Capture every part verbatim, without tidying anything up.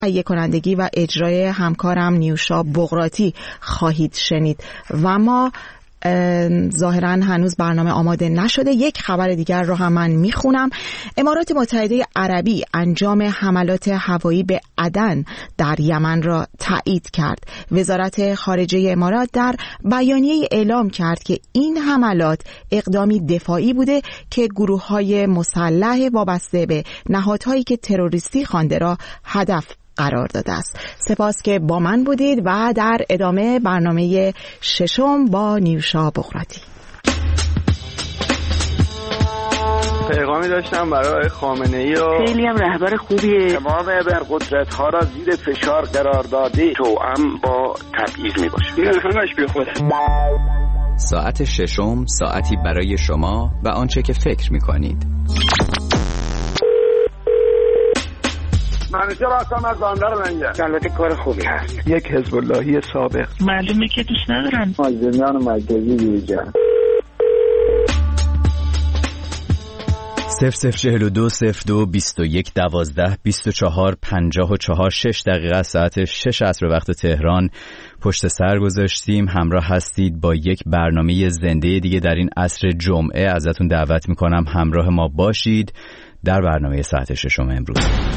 تهیه کنندگی و اجرای همکارم نیوشا بغراتی خواهید شنید و ما ظاهراً هنوز برنامه آماده نشده. یک خبر دیگر رو هم من میخونم. امارات متحده عربی انجام حملات هوایی به عدن در یمن را تایید کرد. وزارت خارجه امارات در بیانیه اعلام کرد که این حملات اقدامی دفاعی بوده که گروه‌های مسلح وابسته به نهادهایی که تروریستی خوانده را هدف قرار داده است. سپاس که با من بودید و در ادامه برنامه ششم با نیوشا بغراتی. پیغامی داشتم برای خامنه‌ای و خیلی هم رهبر خوبیه. تمام قدرت ها را زیر فشار قرار داده توأم با تبعیض می باشه. این همش بی خوده. ساعت ششم، ساعتی برای شما و آنچه که فکر می کنید. منیجر هستم از بندر منجر. البته کار خوبی هست. یک حزب اللهی سابق. معلومه که دوست ندارن. مازندران مرکزی بیرجان. صفر صفر چهل و دو صفر دو بیست و یک دوازده بیست و چهار پنجاه و چهار شش دقیقه ساعت شش عصر وقت تهران پشت سر گذاشتیم. همراه هستید با یک برنامه زنده دیگه در این عصر جمعه. ازتون دعوت میکنم همراه ما باشید در برنامه ساعت ششم امروز.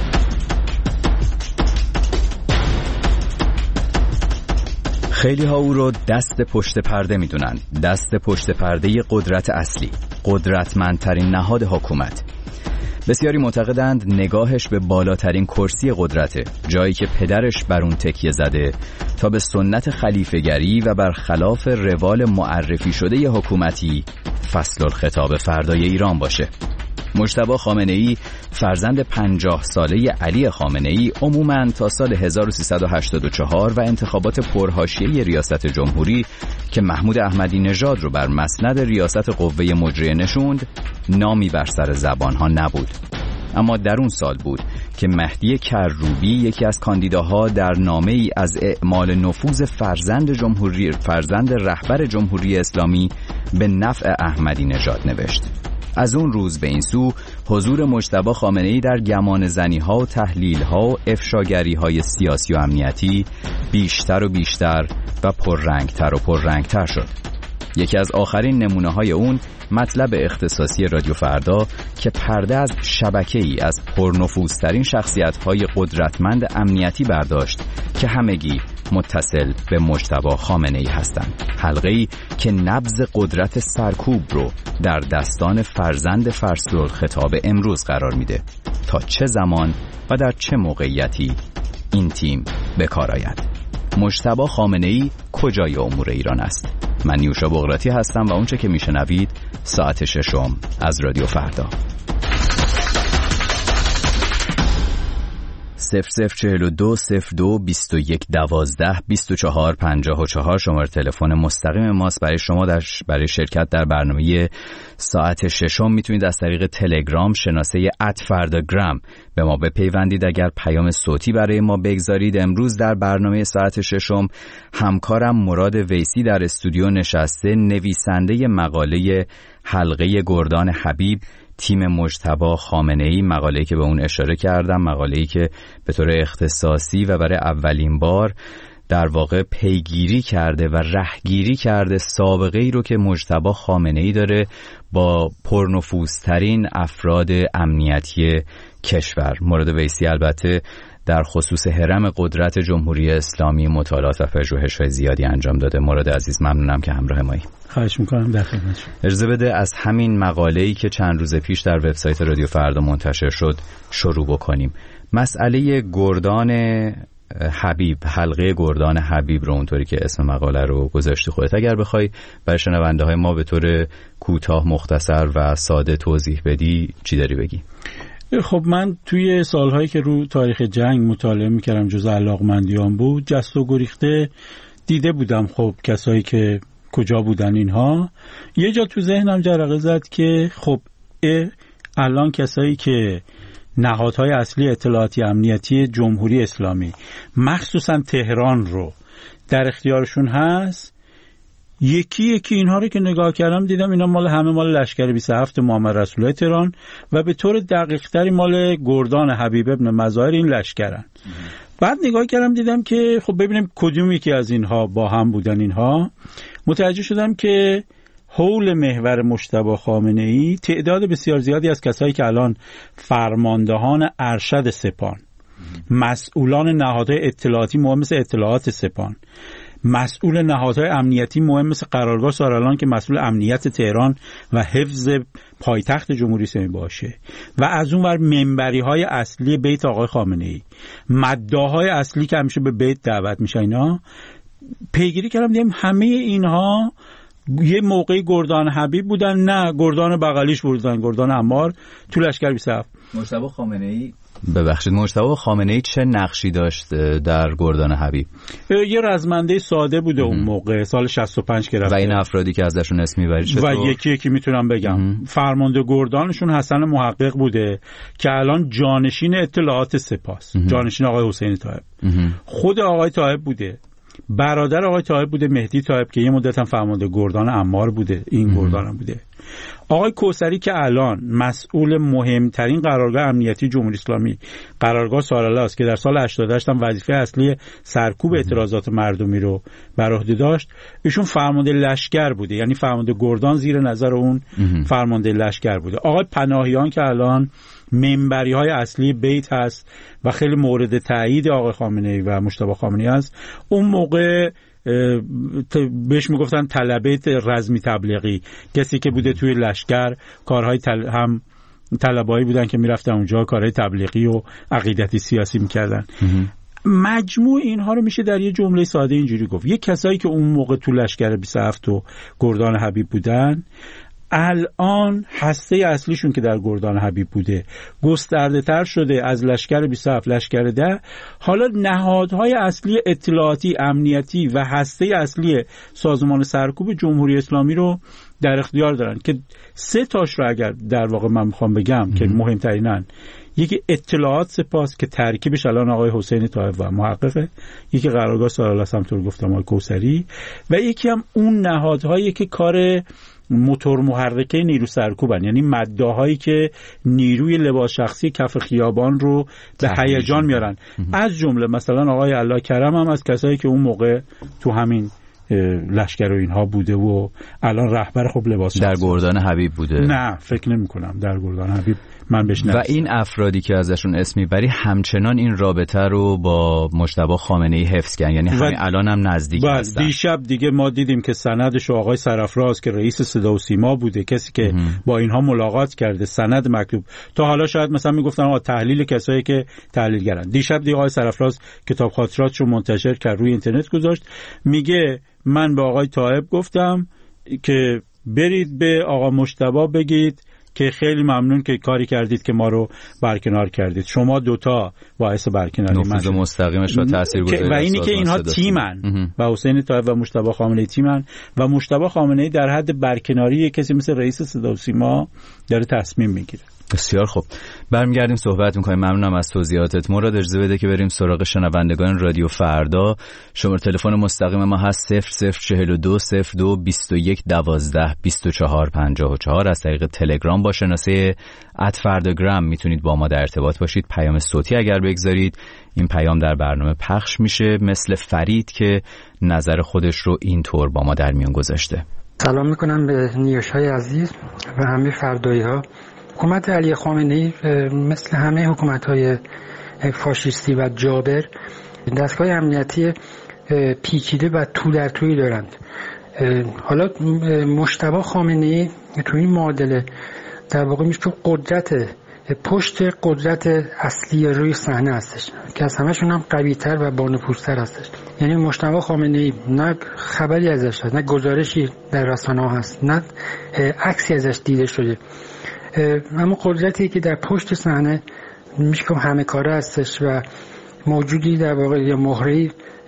خیلی ها او رو دست پشت پرده میدونن، دست پشت پرده قدرت اصلی، قدرتمندترین نهاد حکومت. بسیاری معتقدند نگاهش به بالاترین کرسی قدرته، جایی که پدرش بر اون تکیه زده تا به سنت خلیفه‌گری و برخلاف روال معرفی شده ی حکومتی فصل الخطاب فردای ایران باشه. مجتبی خامنه‌ای فرزند پنجاه ساله علی خامنه‌ای عموماً تا سال هزار و سیصد و هشتاد و چهار و انتخابات پرحاشیه ریاست جمهوری که محمود احمدی نژاد رو بر مسند ریاست قوه مجریه نشوند نامی بر سر زبانها نبود. اما در اون سال بود که مهدی کروبی یکی از کاندیداها در نامه‌ای از اعمال نفوذ فرزند جمهوری فرزند رهبر جمهوری اسلامی به نفع احمدی نژاد نوشت. از اون روز به این سو حضور مجتبی خامنه‌ای در گمانه‌زنی‌ها و تحلیل‌ها و افشاگری‌های سیاسی و امنیتی بیشتر و بیشتر و پررنگتر و پررنگتر شد. یکی از آخرین نمونه‌های اون مطلب اختصاصی رادیو فردا که پرده از شبکه‌ای از پرنفوذترین شخصیت‌های قدرتمند امنیتی برداشت که همگی متصل به مجتبی خامنه‌ای هستند. حلقه‌ای که نبض قدرت سرکوب رو در دستان فرزند فصل الخطاب امروز قرار میده تا چه زمان و در چه موقعیتی این تیم به کار آید. مجتبی خامنه‌ای کجای امور ایران است؟ من نیوشا بغراتی هستم و اونچه که میشنوید ساعت ششم از رادیو فردا. صفر صفر چهل و دو صفر دو بیست و یک دوازده بیست و چهار پنجاه و چهار شماره تلفن مستقیم ماست برای شما در برای شرکت در برنامه ساعت ششم. میتونید از طریق تلگرام شناسه ات فرداگرام به ما بپیوندید. اگر پیام صوتی برای ما بگذارید. امروز در برنامه ساعت ششم همکارم مراد ویسی در استودیو نشسته، نویسنده مقاله حلقه گردان حبیب تیم مجتبی خامنه‌ای، مقاله‌ای که به اون اشاره کردم، مقاله‌ای که به طور اختصاصی و برای اولین بار در واقع پیگیری کرده و رهگیری کرده سابقه ای رو که مجتبی خامنه‌ای داره با پرنفوذترین افراد امنیتی کشور. مراد ویسی البته در خصوص هرم قدرت جمهوری اسلامی مطالعات و پژوهش‌های زیادی انجام داده. مراد عزیز ممنونم که همراه مایی. خواهش می‌کنم، در خدمتتون. اجازه بده از همین مقاله‌ای که چند روز پیش در وبسایت رادیو فردا منتشر شد شروع بکنیم. مسئله گردان حبیب، حلقه گردان حبیب رو اونطوری که اسم مقاله رو گذاشتی خودت اگر بخوای برای شنونده های ما به طور کوتاه، مختصر و ساده توضیح بدی چی داری بگی؟ خب من توی سالهایی که رو تاریخ جنگ مطالعه میکردم جز علاقمندیام بود، جست و گریخته دیده بودم خب کسایی که کجا بودن اینها. یه جا تو ذهنم جرقه زد که خب الان کسایی که نهادهای اصلی اطلاعاتی امنیتی جمهوری اسلامی مخصوصا تهران رو در اختیارشون هست، یکی یکی اینها رو که نگاه کردم دیدم اینا مال همه مال لشکر بیست و هفت محمد رسول الله تهران و به طور دقیق تری مال گردان حبیب ابن مظاهر این لشکرن. بعد نگاه کردم دیدم که خب ببینیم کدوم یکی از اینها با هم بودن. اینها متوجه شدم که حول محور مجتبی خامنه‌ای تعداد بسیار زیادی از کسایی که الان فرماندهان ارشد سپاه، مسئولان نهادهای اطلاعاتی مهم مثل اطلاعات سپاه، مسئول نهادهای امنیتی مهم مثل قرارگاه سارالان که مسئول امنیت تهران و حفظ پایتخت جمهوری اسلامی باشه، و از اون ور منبری‌های اصلی بیت آقای خامنه‌ای، مداحای اصلی که همیشه به بیت دعوت میشن، اینا پیگیری کردم دیدم همه اینها یه موقعی گردان حبیب بودن، نه گردان بغلیش بودن، گردان عمار تو لشکر بیست و هفت. مجتبی خامنه‌ای ببخشید مجتبی خامنه‌ای چه نقشی داشت در گردان حبیب؟ یه رزمنده ساده بوده اون موقع، سال شصت و پنج که رفته. و این افرادی که ازشون اسم میبری چطور؟ و یکی یکی میتونم بگم ام. فرمانده گردانشون حسن محقق بوده که الان جانشین اطلاعات سپاه، جانشین آقای حسین طایب. خود آقای طایب بوده، برادر آقای طایب بوده مهدی طایب که یه مدت هم فرمانده گردان عمار بوده، این گردان هم بوده. آقای کوثری که الان مسئول مهمترین قرارگاه امنیتی جمهوری اسلامی، قرارگاه سارالله است که در سال هشتاد و هشت هم وظیفه اصلی سرکوب اعتراضات مردمی رو بر عهده داشت، ایشون فرمانده لشکر بوده، یعنی فرمانده گردان زیر نظر اون فرمانده لشکر بوده. آقای پناهیان که الان منبری های اصلی بیت هست و خیلی مورد تایید آقای خامنه‌ای و مجتبی خامنه‌ای هست، اون موقع بهش میگفتن طلبه رزمی تبلیغی، کسی که بوده توی لشکر کارهای تل... هم طلبایی بودن که میرفتن اونجا کارهای تبلیغی و عقیدتی سیاسی میکردن. مجموع اینها رو میشه در یه جمله ساده اینجوری گفت: یک کسایی که اون موقع تو لشکر بیست و هفت و گردان حبیب بودن، الان هسته اصلیشون که در گردان حبیب بوده گسترده تر شده از لشکر بیست و هفت، لشکر ده، حالا نهادهای اصلی اطلاعاتی، امنیتی و هسته اصلی سازمان سرکوب جمهوری اسلامی رو در اختیار دارن که سه تاش رو اگر در واقع من میخوام بگم که مهمترینن، یکی اطلاعات سپاه که ترکیبش الان آقای حسین طایب و محققه، یکی قرارگاه سارالله همطور گفتم آقای کوثری، و یکی هم اون نهادهایی که کار موتور محرکه نیرو سرکوبن، یعنی مداهایی که نیروی لباس شخصی کف خیابان رو به هیجان میارن. از جمله مثلا آقای الله کرم هم از کسایی که اون موقع تو همین لشکر و اینها بوده و الان رهبر خب لباس در گردان حبیب بوده. نه فکر نمی کنم در گردان حبیب من بهش نرسیدم. و این افرادی که ازشون اسم میبری همچنان این رابطه رو با مجتبی خامنه‌ای حفظ کردن، یعنی همین الان هم نزدیک هستن. دیشب دیگه ما دیدیم که سندش آقای سرافراز که رئیس صدا و سیما بوده، کسی که ام. با اینها ملاقات کرده، سند مکتوب. تا حالا شاید مثلا میگفتن آقا تحلیل کسایی که تحلیلگرن. دیشب دیگه آقای سرافراز کتاب خاطراتش رو منتشر کرد، روی اینترنت گذاشت، میگه من به آقای طایب گفتم که برید به آقا مجتبی بگید که خیلی ممنون که کاری کردید که ما رو برکنار کردید، شما دوتا باعث برکناری من نفوذ مستقیمش و تاثیرگذاری و اینی که اینها تیمن و حسین طایب و مجتبی خامنه‌ای تیمن و مجتبی خامنه‌ای در حد برکناری کسی مثل رئیس صدا و سیما داره تصمیم میگیره. بسیار خوب، برمیگردیم صحبت میکنیم. ممنونم از توضیحاتت. مراد اجازه بده که بریم سراغ شنوندگان رادیو فردا. شماره تلفن مستقیم ما هست صفر صفر چهل و دو صفر دو بیست و یک دوازده بیست و چهار پنجاه و چهار. از طریق تلگرام با شناسه ات فرداگرام میتونید با ما در ارتباط باشید. پیام صوتی اگر بگذارید این پیام در برنامه پخش میشه، مثل فرید که نظر خودش رو اینطور با ما در میون گذاشته. سلام میکنم به نیوش‌های عزیز و همه فردایی ها. حکومت علی خامنه‌ای مثل همه حکومت‌های فاشیستی و جابر دستگاه امنیتی پیچیده و تو در توی دارند. حالا مجتبی خامنه‌ای تو این معادله در واقع میشه قدرت پشت قدرت اصلی روی صحنه هستش که از همشون هم قوی‌تر و بانفوذتر هستش. یعنی مجتبی خامنه‌ای نه خبری ازش هست، نه گزارشی در رسانه‌ها هست، نه عکسی ازش دیده شده، اما قدرتی که در پشت صحنه میشه که همه کاره هستش و موجودی در واقع یا مهره‌ای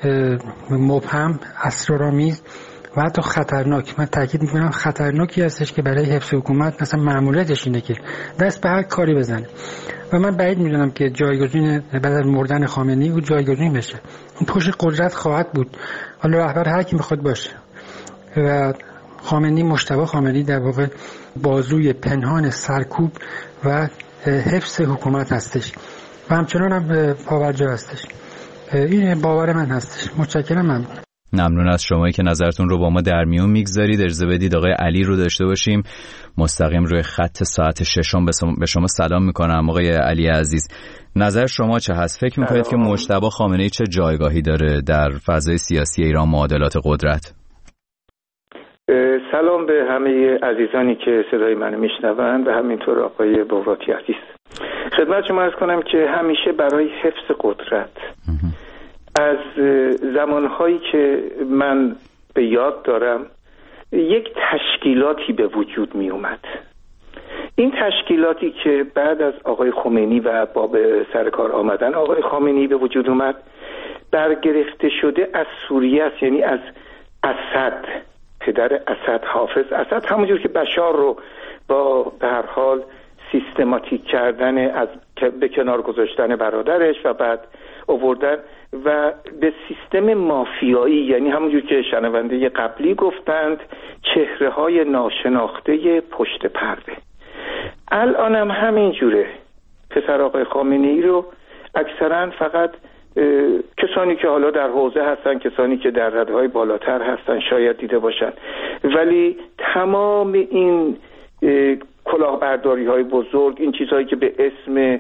مبهم، اسرارآمیز و حتی خطرناک، من تاکید میکنم خطرناکی هستش که برای حفظ حکومت مثلا مأموریتش اینه که دست به هر کاری بزنه و من بعید میدونم که جایگزین بعد از مردن خامنه‌ای او جایگزین بشه. اون پشت قدرت خواهد بود، حالا رهبر هر کی میخواد باشه و خامنه‌ای مجتبی خامنه‌ای در واقع بازوی پنهان سرکوب و حفظ حکومت هستش و همچنان هم پاورجا هستش. این باور من هستش. متشکرم. من ممنون از شمایی که نظرتون رو با ما در میون میگذارید. اجازه بدید آقای علی رو داشته باشیم مستقیم روی خط ساعت ششم. به شما سلام میکنم آقای علی عزیز. نظر شما چه هست؟ فکر میکنید که مجتبی خامنه‌ای چه جایگاهی داره در فضای سیاسی ایران، معادلات قدرت؟ سلام به همه عزیزانی که صدای منو میشنوند و همینطور آقای بغراتی عزیز. خدمت شما عرض کنم که همیشه برای حفظ قدرت از زمانهایی که من به یاد دارم یک تشکیلاتی به وجود می اومد. این تشکیلاتی که بعد از آقای خمینی و با به سر کار آمدن آقای خامنه‌ای به وجود اومد برگرفته شده از سوریه است، یعنی از اسد، پدر اسد، حافظ اسد، همونجور که بشار رو با به هر حال سیستماتیک کردن از به کنار گذاشتن برادرش و بعد آوردن و به سیستم مافیایی، یعنی همونجور که شنونده قبلی گفتند چهره های ناشناخته پشت پرده. الان هم همین جوره. پسر آقای خامنه‌ای رو اکثرا فقط کسانی که حالا در حوزه هستن، کسانی که در رده‌های بالاتر هستن شاید دیده باشن، ولی تمام این کلاهبرداری های بزرگ، این چیزهایی که به اسم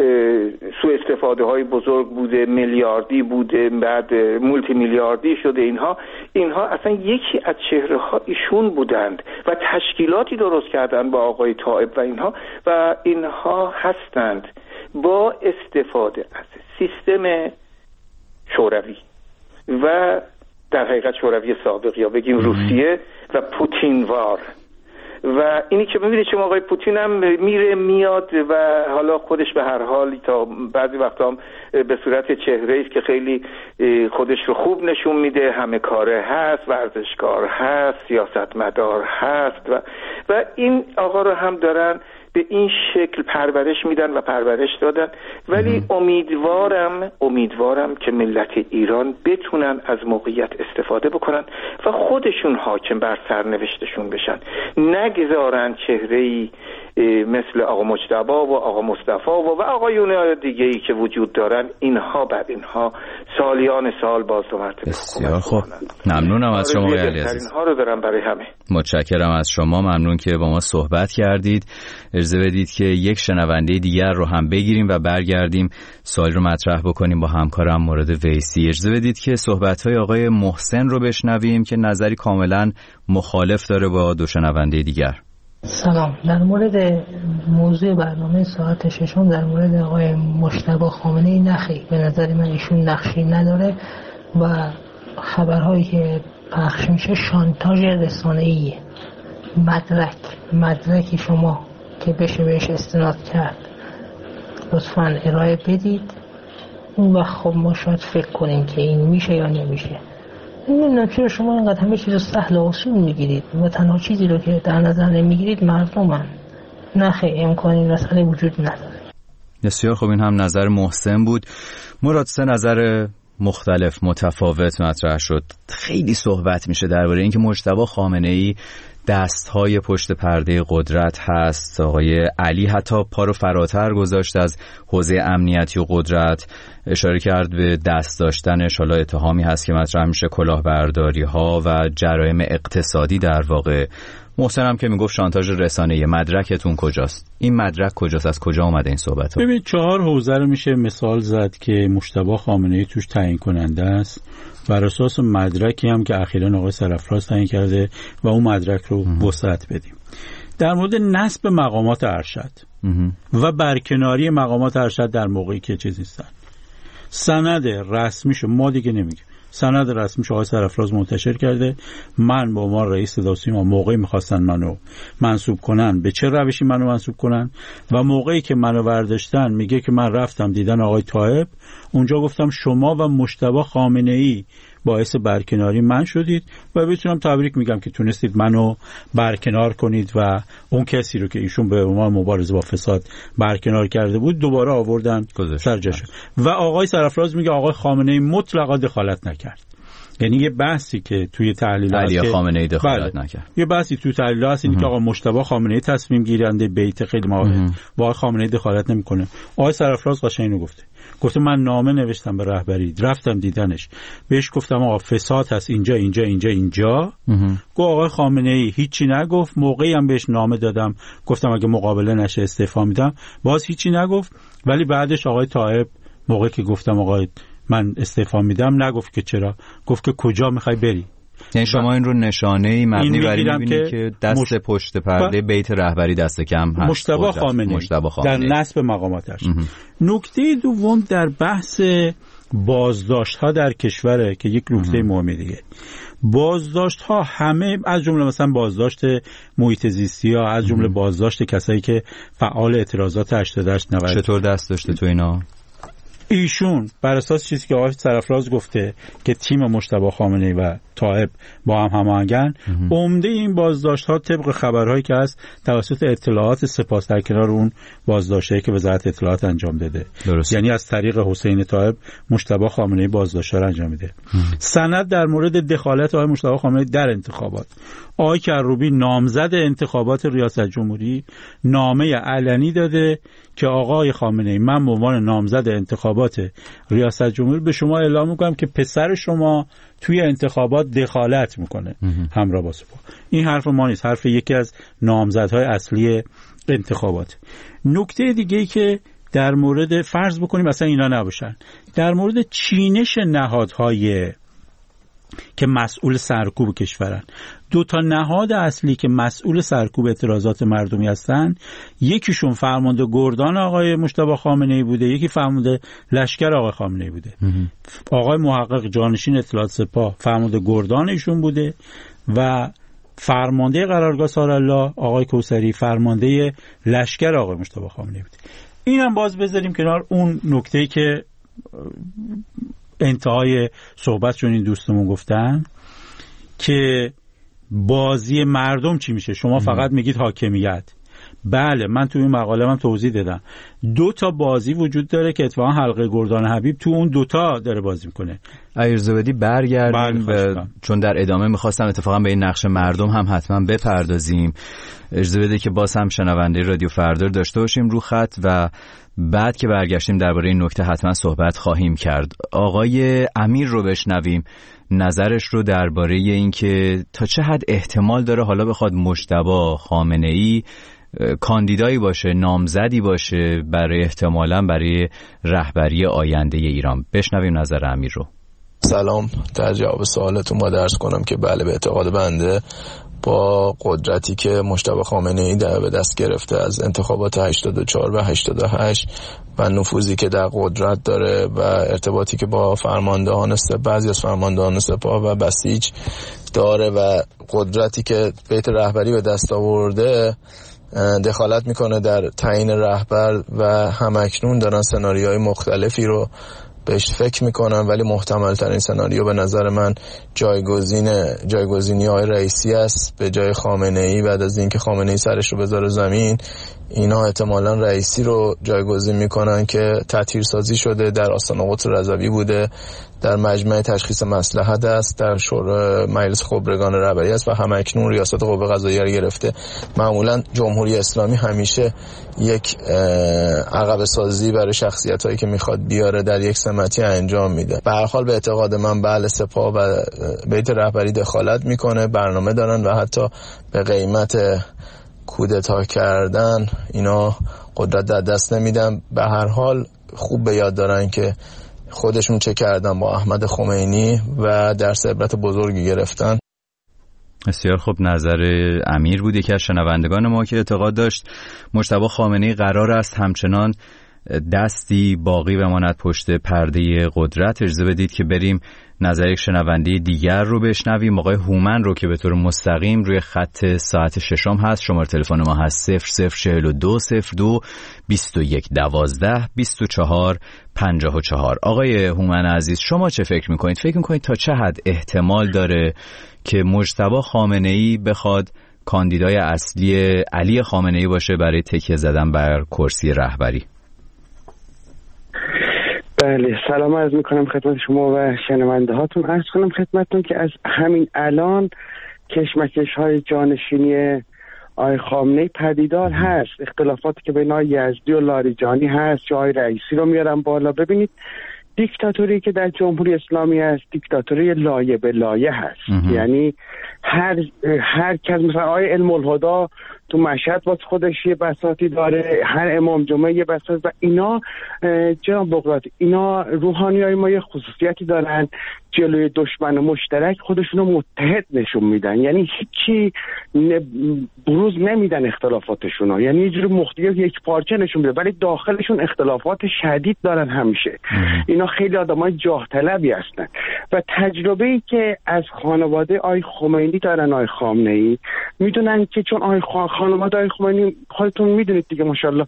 سوء استفاده های بزرگ بوده، میلیاردی بوده، بعد مولتی میلیاردی شده، اینها اینها اصلا یکی از چهره ها ایشون بودند و تشکیلاتی درست کردن با آقای طائب و اینها و اینها هستند با استفاده از سیستم شوروی و در حقیقت شوروی سابق یا بگیم روسیه و پوتینوار. و اینی که ببینید چون آقای پوتین هم میره میاد و حالا خودش به هر حال تا بعضی وقتا هم به صورت چهره است که خیلی خودش رو خوب نشون میده، همه کاره هست، ورزشکار هست، سیاستمدار هست و و این آقا رو هم دارن به این شکل پرورش میدن و پرورش دادن. ولی امیدوارم امیدوارم که ملت ایران بتونن از موقعیت استفاده بکنن و خودشون حاکم بر سرنوشتشون بشن، نگذارن چهره‌ای مثل آقا مجتبی و آقا مصطفی و و آقایون دیگه‌ای که وجود دارن اینها بعد اینها سالیان سال باز دو مرتبه. بسیار خوب، ممنونم از شما آقای علی عزیز. اینها رو دارم برای همه. متشکرم از شما، ممنون که با ما صحبت کردید. اجازه بدید که یک شنونده دیگر رو هم بگیریم و برگردیم سوال رو مطرح بکنیم با همکارم مراد ویسی. اجازه بدید که صحبت‌های آقای محسن رو بشنویم که نظری کاملا مخالف داره با دو شنونده دیگر. سلام. در مورد موضوع برنامه ساعت ششم در مورد آقای مجتبی خامنه‌ای نخی به نظر من ایشون نقشی نداره و خبرهایی که پخش میشه شانتاژ رسانه‌ایه. مدرک مدرکی شما که بشه بهش استناد کرد لطفاً ارائه بدید، اون وقت خب ما شاید فکر کنیم که این میشه یا نمیشه. نمیدونم چرا شما اینقدر همه چیز رو سهل و آسون میگیرید و تنها چیزی رو که در نظر نمیگیرید مردمن. نه خیلی امکانی مسئله وجود نداره. بسیار خب، این هم نظر محسن بود. مراد، سه نظر مختلف متفاوت مطرح شد. خیلی صحبت میشه درباره اینکه مجتبی خامنه‌ای دستهای پشت پرده قدرت هست. آقای علی حتی پا رو فراتر گذاشت از حوزه امنیتی و قدرت، اشاره کرد به دست داشتنش. حالا اتهامی هست که مطرح میشه کلاهبرداری ها و جرایم اقتصادی در واقع. محسن هم که میگفت شانتاژ رسانه‌ای. مدرکتون کجاست؟ این مدرک کجاست؟ از کجا اومده این صحبت ها؟ ببین، چهار حوزه رو میشه مثال زد که مجتبی خامنه‌ای توش تعیین کننده است، بر اساس مدرکی هم که اخیراً آقای سرفراز تعیین کرده و اون مدرک رو وسعت بدیم. در مورد نصب مقامات ارشد و برکناری مقامات ارشد در موقعی که چیز نیستن، سند رسمیشو ما دیگه نمیگیم، سند رسمیشو آقای سرفراز منتشر کرده. من با عنوان رئیس دادگستری موقعی میخواستن منو منصوب کنن، به چه روشی منو منصوب کنن و موقعی که منو برداشتن میگه که من رفتم دیدن آقای طائب، اونجا گفتم شما و مجتبی خامنه‌ای باعث برکناری من شدید و بتونم تبریک میگم که تونستید منو برکنار کنید و اون کسی رو که ایشون به عنوان مبارزه با فساد برکنار کرده بود دوباره آوردن سر جاش. و آقای سرفراز میگه آقای خامنه‌ای مطلقا دخالت نکرد. یعنی یه بحثی که توی تحلیل علی خامنه‌ای دخالت بله. نکرد. یه بحثی توی تحلیل هست اینه که آقا مجتبی خامنه‌ای تصمیم گیرنده، بیت خیلی مهم با خامنه‌ای دخالت نمیکنه. آقای سرفراز قشنگ اینو گفته. گفته من نامه نوشتم به رهبری، رفتم دیدنش، بهش گفتم آقا فساد هست اینجا اینجا اینجا اینجا. گفت آقای خامنه‌ای هیچی نگفت. موقعی هم بهش نامه دادم گفتم اگه مقابله نشه استعفا میدم، باز هیچی نگفت. ولی بعدش آقای طایب موقعی که گفتم آقای من استعفا میدم نگفت که چرا، گفت که کجا میخوای بری. یعنی شما این رو نشانه‌ای مبنی بر این می‌بینید که دست مش... پشت پرده بیت رهبری دست کم هست. مجتبی خامنه‌ای در نصب مقاماتش. نکته دوم در بحث بازداشت‌ها در کشوره که یک نکته مهمه دیگه. بازداشت‌ها همه از جمله مثلا بازداشت محیط زیستی‌ها، از جمله بازداشت کسایی که فعال اعتراضات هشتاد و هشت نود چطور دست داشته تو اینا؟ ایشون بر اساس چیزی که آقای سرفراز گفته که تیم مجتبی خامنه‌ای و طایب با هم هماهنگن، عمده این بازداشت‌ها طبق خبرهایی که هست توسط اطلاعات سپاس در کنار اون بازداشتایی که وزارت اطلاعات انجام داده. درست. یعنی از طریق حسین طایب مجتبی خامنه‌ای بازداشت‌ها رو انجام میده. سند در مورد دخالت آقای مجتبی خامنه‌ای در انتخابات. آقای کروبی نامزد انتخابات ریاست جمهوری نامه علنی داده که آقای خامنه‌ای من به عنوان نامزد انتخابات ریاست جمهوری به شما اعلام می‌کنم که پسر شما توی انتخابات دخالت میکنه همراه با سپاه. این حرف ما نیست، حرف یکی از نامزدهای اصلی انتخابات. نکته دیگه‌ای که در مورد فرض بکنیم مثلا اینا نباشن، در مورد چینش نهادهای که مسئول سرکوب کشورن، دو تا نهاد اصلی که مسئول سرکوب اعتراضات مردمی هستن، یکیشون فرمانده گردان آقای مجتبی خامنه‌ای بوده، یکی فرمانده لشکر آقای خامنه‌ای بوده. آقای محقق جانشین اطلاعات سپاه فرمانده گردان ایشون بوده و فرمانده قرارگاه سارالله آقای کوثری فرمانده لشکر آقای مجتبی خامنه‌ای بوده. اینم باز بذاریم کنار اون نکته‌ای که انتهای صحبتشون این دوستمون گفتن که بازی مردم چی میشه. شما فقط میگید حاکمیت. بله من توی این مقاله من توضیح دادم دو تا بازی وجود داره که اتفاقا حلقه گردان حبیب تو اون دوتا داره بازی میکنه. ایرزبدی برگردیم ب... چون در ادامه میخواستم اتفاقا به این نقش مردم هم حتما بپردازیم. ایرزبدی که باز هم شنونده رادیو فردا داشته باشیم رو خط و بعد که برگشتیم درباره این نکته حتما صحبت خواهیم کرد. آقای امیر رو بشنویم نظرش رو درباره این که تا چه حد احتمال داره حالا بخواد مجتبی خامنه‌ای کاندیدایی باشه، نامزدی باشه برای احتمالاً برای رهبری آینده ایران. بشنویم نظر امیر رو. سلام، در جواب سوالتون با درس کنم که بله به اعتقاد بنده با قدرتی که مجتبی خامنه‌ای در به دست گرفته از انتخابات هشتاد و چهار و هشتاد و هشت و نفوذی که در قدرت داره و ارتباطی که با فرماندهان سپاه، بعضی از فرماندهان سپاه و بسیج داره و قدرتی که بیت رهبری به دست آورده، دخالت میکنه در تعیین رهبر و همکنون دارن سناریوهای مختلفی رو بهش فکر میکنم، ولی محتمل ترین سناریو به نظر من جایگزین جایگزینی های رئیسی است به جای خامنه‌ای. بعد از اینکه خامنه‌ای سرش رو بذاره زمین، اینا احتمالاً رئیسی رو جایگزین میکنن که تطهیر سازی شده، در آستانه قدس رضوی بوده، در مجمع تشخیص مصلحت است، در شورای مجلس خبرگان رهبری است و همکنون ریاست قوه قضاییه رو گرفته. معمولاً جمهوری اسلامی همیشه یک عقب سازی برای شخصیتایی که میخواد بیاره در یک سمتی انجام میده. به هر حال به اعتقاد من بله سپاه و بیت رهبری دخالت میکنه، برنامه دارن و حتی به قیمت کودتا کردن اینا قدرت در دست نمیدن. به هر حال خوب به یاد دارن که خودشون چه کردن با احمد خمینی و درس عبرت بزرگی گرفتن. بسیار خوب، نظر امیر بود، یکی از شنوندگان ما که اعتقاد داشت مجتبی خامنه‌ای قرار است همچنان دستی باقی بماند پشت پرده قدرت. اجازه بدید که بریم نظر یک شنونده دیگر رو بشنویم. آقای هومن رو که به طور مستقیم روی خط ساعت ششم هست. شماره تلفن ما هست صفر صفر چهل و دو صفر دو بیست و یک دوازده بیست و چهار پنجاه و چهار. آقای هومن عزیز، شما چه فکر میکنید؟ فکر میکنید تا چه حد احتمال داره که مجتبی خامنه‌ای بخواد کاندیدای اصلی علی خامنه‌ای باشه برای تکیه زدن بر کرسی رهبری؟ بله، سلام عرض میکنم خدمت شما و شنونده هاتون. عرض کنم خدمتتون که از همین الان کشمکش های جانشینی آقای خامنه‌ای پدیدار هست. اختلافاتی که بین آقای یزدی و لاریجانی هست یا آقای رئیسی رو میارم بالا. ببینید دیکتاتوری که در جمهوری اسلامی هست دیکتاتوری لایه به لایه هست. اه. یعنی هر هر کس، مثلا آقای علم الهدا تو مشهد واسه خودش یه بساطی داره، هر امام جمعه یه بساط، و اینا جناب بغراتی اینا روحانیای ما یه خصوصیتی دارن، جلوی دشمن مشترک خودشونو متحد نشون میدن. یعنی هیچی بروز نمیدن اختلافاتشونو، یعنی یه جوری مختلف یک پارچه نشون میدن، ولی داخلشون اختلافات شدید دارن همیشه. اینا خیلی آدمای جاه طلبی هستن و تجربه‌ای که از خانواده آقای خمینی دارن، آقای خامنه‌ای میدونن که چون آقای خانواده آقای خمینی خودتون میدونید دیگه ماشاءالله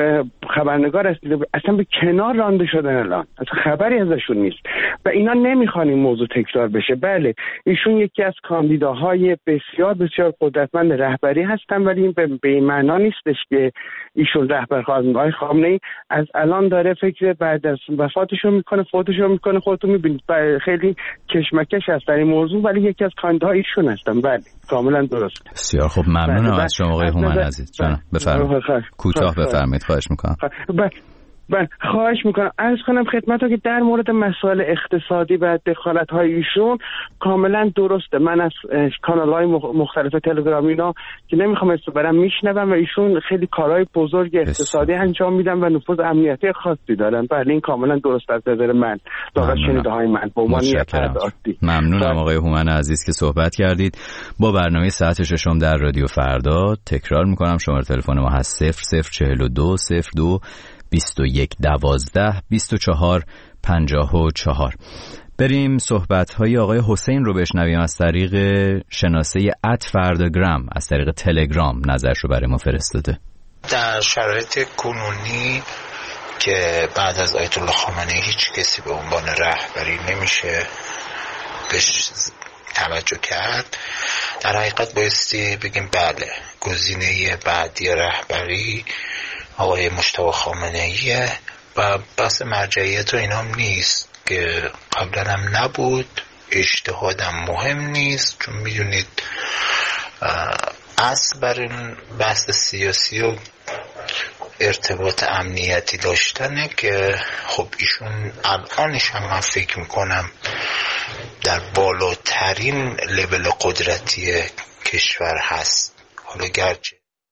خبرنگار هستید، اصلا به کنار رانده شدن، الان اصلا خبری ازشون نیست و اینا نمیخوان این موضوع تکرار بشه. بله ایشون یکی از کاندیداهای بسیار بسیار قدرتمند رهبری هستن، ولی این به این معنا نیستش که ایشون رهبر خواهند. آقای خامنه‌ای از الان داره فکر بعد از وفاتشون میکنه، فوتشون میکنه. خودتون میبینید خیلی کشمکش هست در این موضوع، ولی یکی از کاندیداها ایشون هستن. بله کاملا درست. بسیار خب، ممنونم از شما آقای هومن عزیز. جانم بفرمایید، کوتاه بفرمایید، خواهش میکنم. من خواهش میکنم عرض کنم خدمتتون که در مورد مسائل اقتصادی و دخالت های ایشون کاملا درسته. من از کانال های مختلف تلگرامی اینا که نمیخوام اسم برم میشنوم و ایشون خیلی کارهای بزرگ اقتصادی انجام میدن و نفوذ امنیتی خاصی دارن. بله این کاملا درست از نظر من، لااقل شنیده های من به عنوان عادی. ممنونم آقای هومن عزیز که صحبت کردید. با برنامه ساعت ششم در رادیو فردا تکرار میکنم شماره تلفن ما هست صفر صفر چهل و دو صفر دو بیست و یک دوازده بیست و چهار پنجاه و چهار. بریم صحبت‌های آقای حسین رو بشنویم از طریق شناسه ات فرداگرام، از طریق تلگرام نظرش رو برای ما فرستاده. در شرایط کنونی که بعد از آیت الله خامنه‌ای هیچ کسی به عنوان رهبری نمیشه بهش توجه کرد، در حقیقت بایستی بگیم بله گزینه بعدی رهبری آقای مجتبی خامنه‌ایه و بحث مرجعیت و اینام نیست که قبلا هم نبود، اجتهادم مهم نیست، چون میدونید اصل بر این بحث سیاسی و ارتباط امنیتی داشتنه که خب ایشون الانش هم من فکر میکنم در بالاترین لول قدرتی کشور هست. حالا گرچه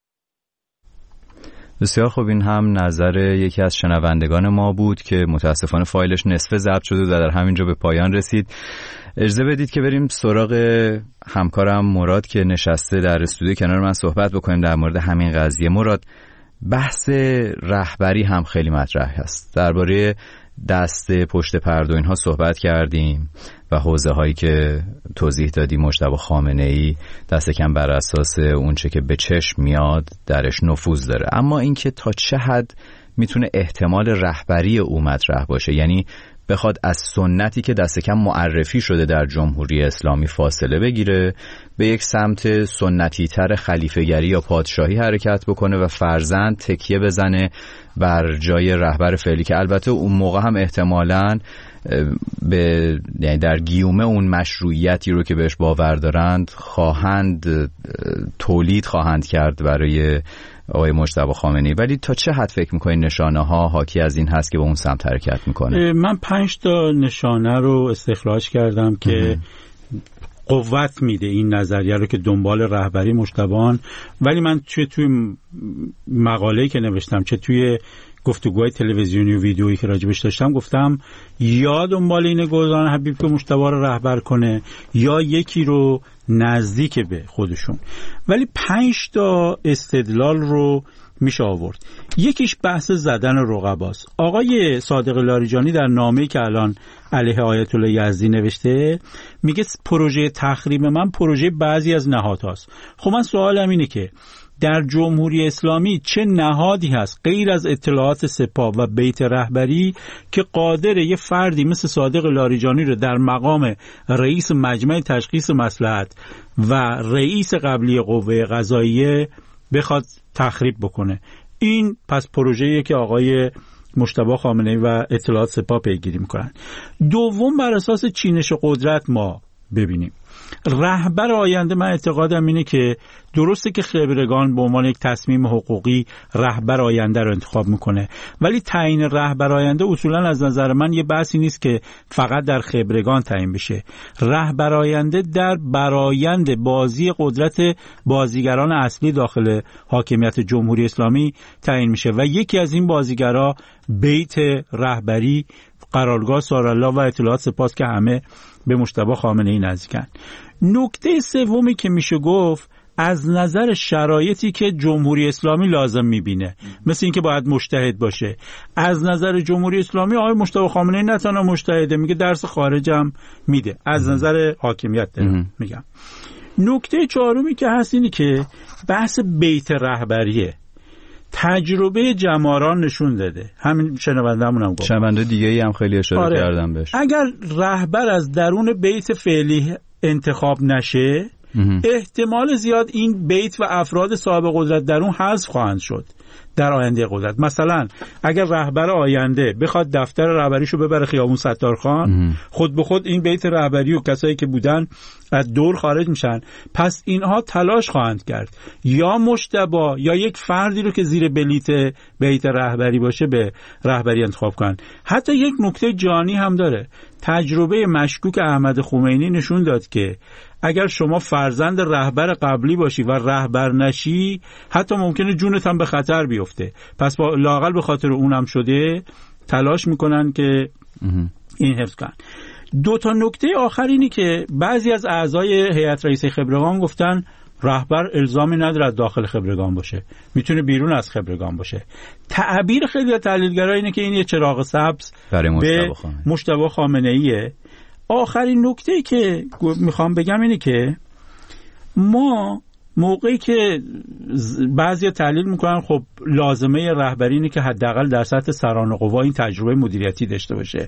بسیار خوب، این هم نظر یکی از شنوندگان ما بود که متاسفانه فایلش نصفه ضبط شده و در همینجا به پایان رسید. اجازه بدید که بریم سراغ همکارم مراد که نشسته در استودیو کنار من صحبت بکنیم در مورد همین قضیه. مراد، بحث رهبری هم خیلی مطرح هست. درباره دست پشت پرده و اینها صحبت کردیم و حوزه هایی که توضیح دادی مجتبی خامنه‌ای دست کم بر اساس اونچه که به چشم میاد درش نفوذ داره، اما اینکه تا چه حد میتونه احتمال رهبری او مطرح باشه، یعنی بخواد از سنتی که دست کم معرفی شده در جمهوری اسلامی فاصله بگیره، به یک سمت سنتی تر خلیفه‌گری یا پادشاهی حرکت بکنه و فرزند تکیه بزنه بر جای رهبر فعلی که البته اون موقع هم احتمالاً به یعنی در گیومه اون مشروعیتی رو که بهش باور دارند خواهند تولید خواهند کرد برای آقای مجتبی خامنه‌ای. ولی تا چه حد فکر می‌کنید نشانه ها حاکی از این هست که به اون سمت حرکت میکنه؟ من پنج تا نشانه رو استخراج کردم که قوت میده این نظریه رو که دنبال رهبری مجتبیان. ولی من چه توی مقاله‌ای که نوشتم چه توی گفتگوهای تلویزیونی و ویدیویی که راجبش داشتم گفتم یا دنبال اینه گلزان حبیب که مجتبی رو رهبر کنه یا یکی رو نزدیک به خودشون. ولی پنج تا استدلال رو میشه آورد. یکیش بحث زدن رقباست. آقای صادق لاریجانی در نامه‌ای که الان علیه آیت الله یزدی نوشته میگه پروژه تخریب من پروژه بعضی از نهادهاست. خب من سوالم اینه که در جمهوری اسلامی چه نهادی هست غیر از اطلاعات سپاه و بیت رهبری که قادر یه فردی مثل صادق لاریجانی رو در مقام رئیس مجمع تشخیص مصلحت و رئیس قبلی قوه قضاییه بخواد تخریب بکنه؟ این پس پروژه‌ایه که آقای مجتبی خامنه‌ای و اطلاعات سپاه پیگیری میکنن. دوم، بر اساس چینش قدرت ما ببینیم رهبر آینده. من اعتقادم اینه که درسته که خبرگان به عنوان یک تصمیم حقوقی رهبر آینده رو انتخاب میکنه، ولی تعیین رهبر آینده اصولا از نظر من یه بحثی نیست که فقط در خبرگان تعیین بشه. رهبر آینده در برآیند بازی قدرت بازیگران اصلی داخل حاکمیت جمهوری اسلامی تعیین میشه و یکی از این بازیگرا بیت رهبری، قرارگاه سارالله و اطلاعات سپاه که همه به مجتبی خامنه‌ای نزدیکن. نکته سومی که میشه گفت از نظر شرایطی که جمهوری اسلامی لازم میبینه، مثل اینکه باید مجتهد باشه. از نظر جمهوری اسلامی آقای مجتبی خامنه‌ای نه تنها مجتهده، میگه درس خارجم میده. از نظر حاکمیت دارم میگم. نکته چهارمی که هست اینی که بحث بیت رهبریه. تجربه جماران نشون داده، همین شنونده‌مون هم گفت، شنونده دیگه‌ای هم خیلی اشاره آره. کردم بهش. اگر رهبر از درون بیت فعلی انتخاب نشه امه. احتمال زیاد این بیت و افراد صاحب قدرت در اون حذف خواهند شد در آینده قدرت. مثلا اگر رهبر آینده بخواد دفتر رهبریشو ببره خیابون ستارخان، خود به خود این بیت رهبری و کسایی که بودن از دور خارج میشن. پس اینها تلاش خواهند کرد یا مجتبی یا یک فردی رو که زیر بلیت بیت رهبری باشه به رهبری انتخاب کنن. حتی یک نکته جانی هم داره. تجربه مشکوک احمد خمینی نشون داد که اگر شما فرزند رهبر قبلی باشی و رهبر نشی، حتی ممکنه جونت هم به خطر بیفته. پس با لااقل به خاطر اونم شده تلاش میکنن که این حفظ کنن. دو تا نکته آخر اینی که بعضی از اعضای هیئت رئیسه خبرگان گفتن رهبر الزامی نداره از داخل خبرگان باشه، میتونه بیرون از خبرگان باشه. تعبیر خیلی از تحلیلگرا اینه که این یه چراغ سبز به مجتبی خامنه‌ایه. آخرین نکته‌ای که میخوام بگم اینه که ما موقعی که بعضی تحلیل میکنن خب لازمه رهبری اینه که حداقل در سطح سران قوا این تجربه مدیریتی داشته باشه.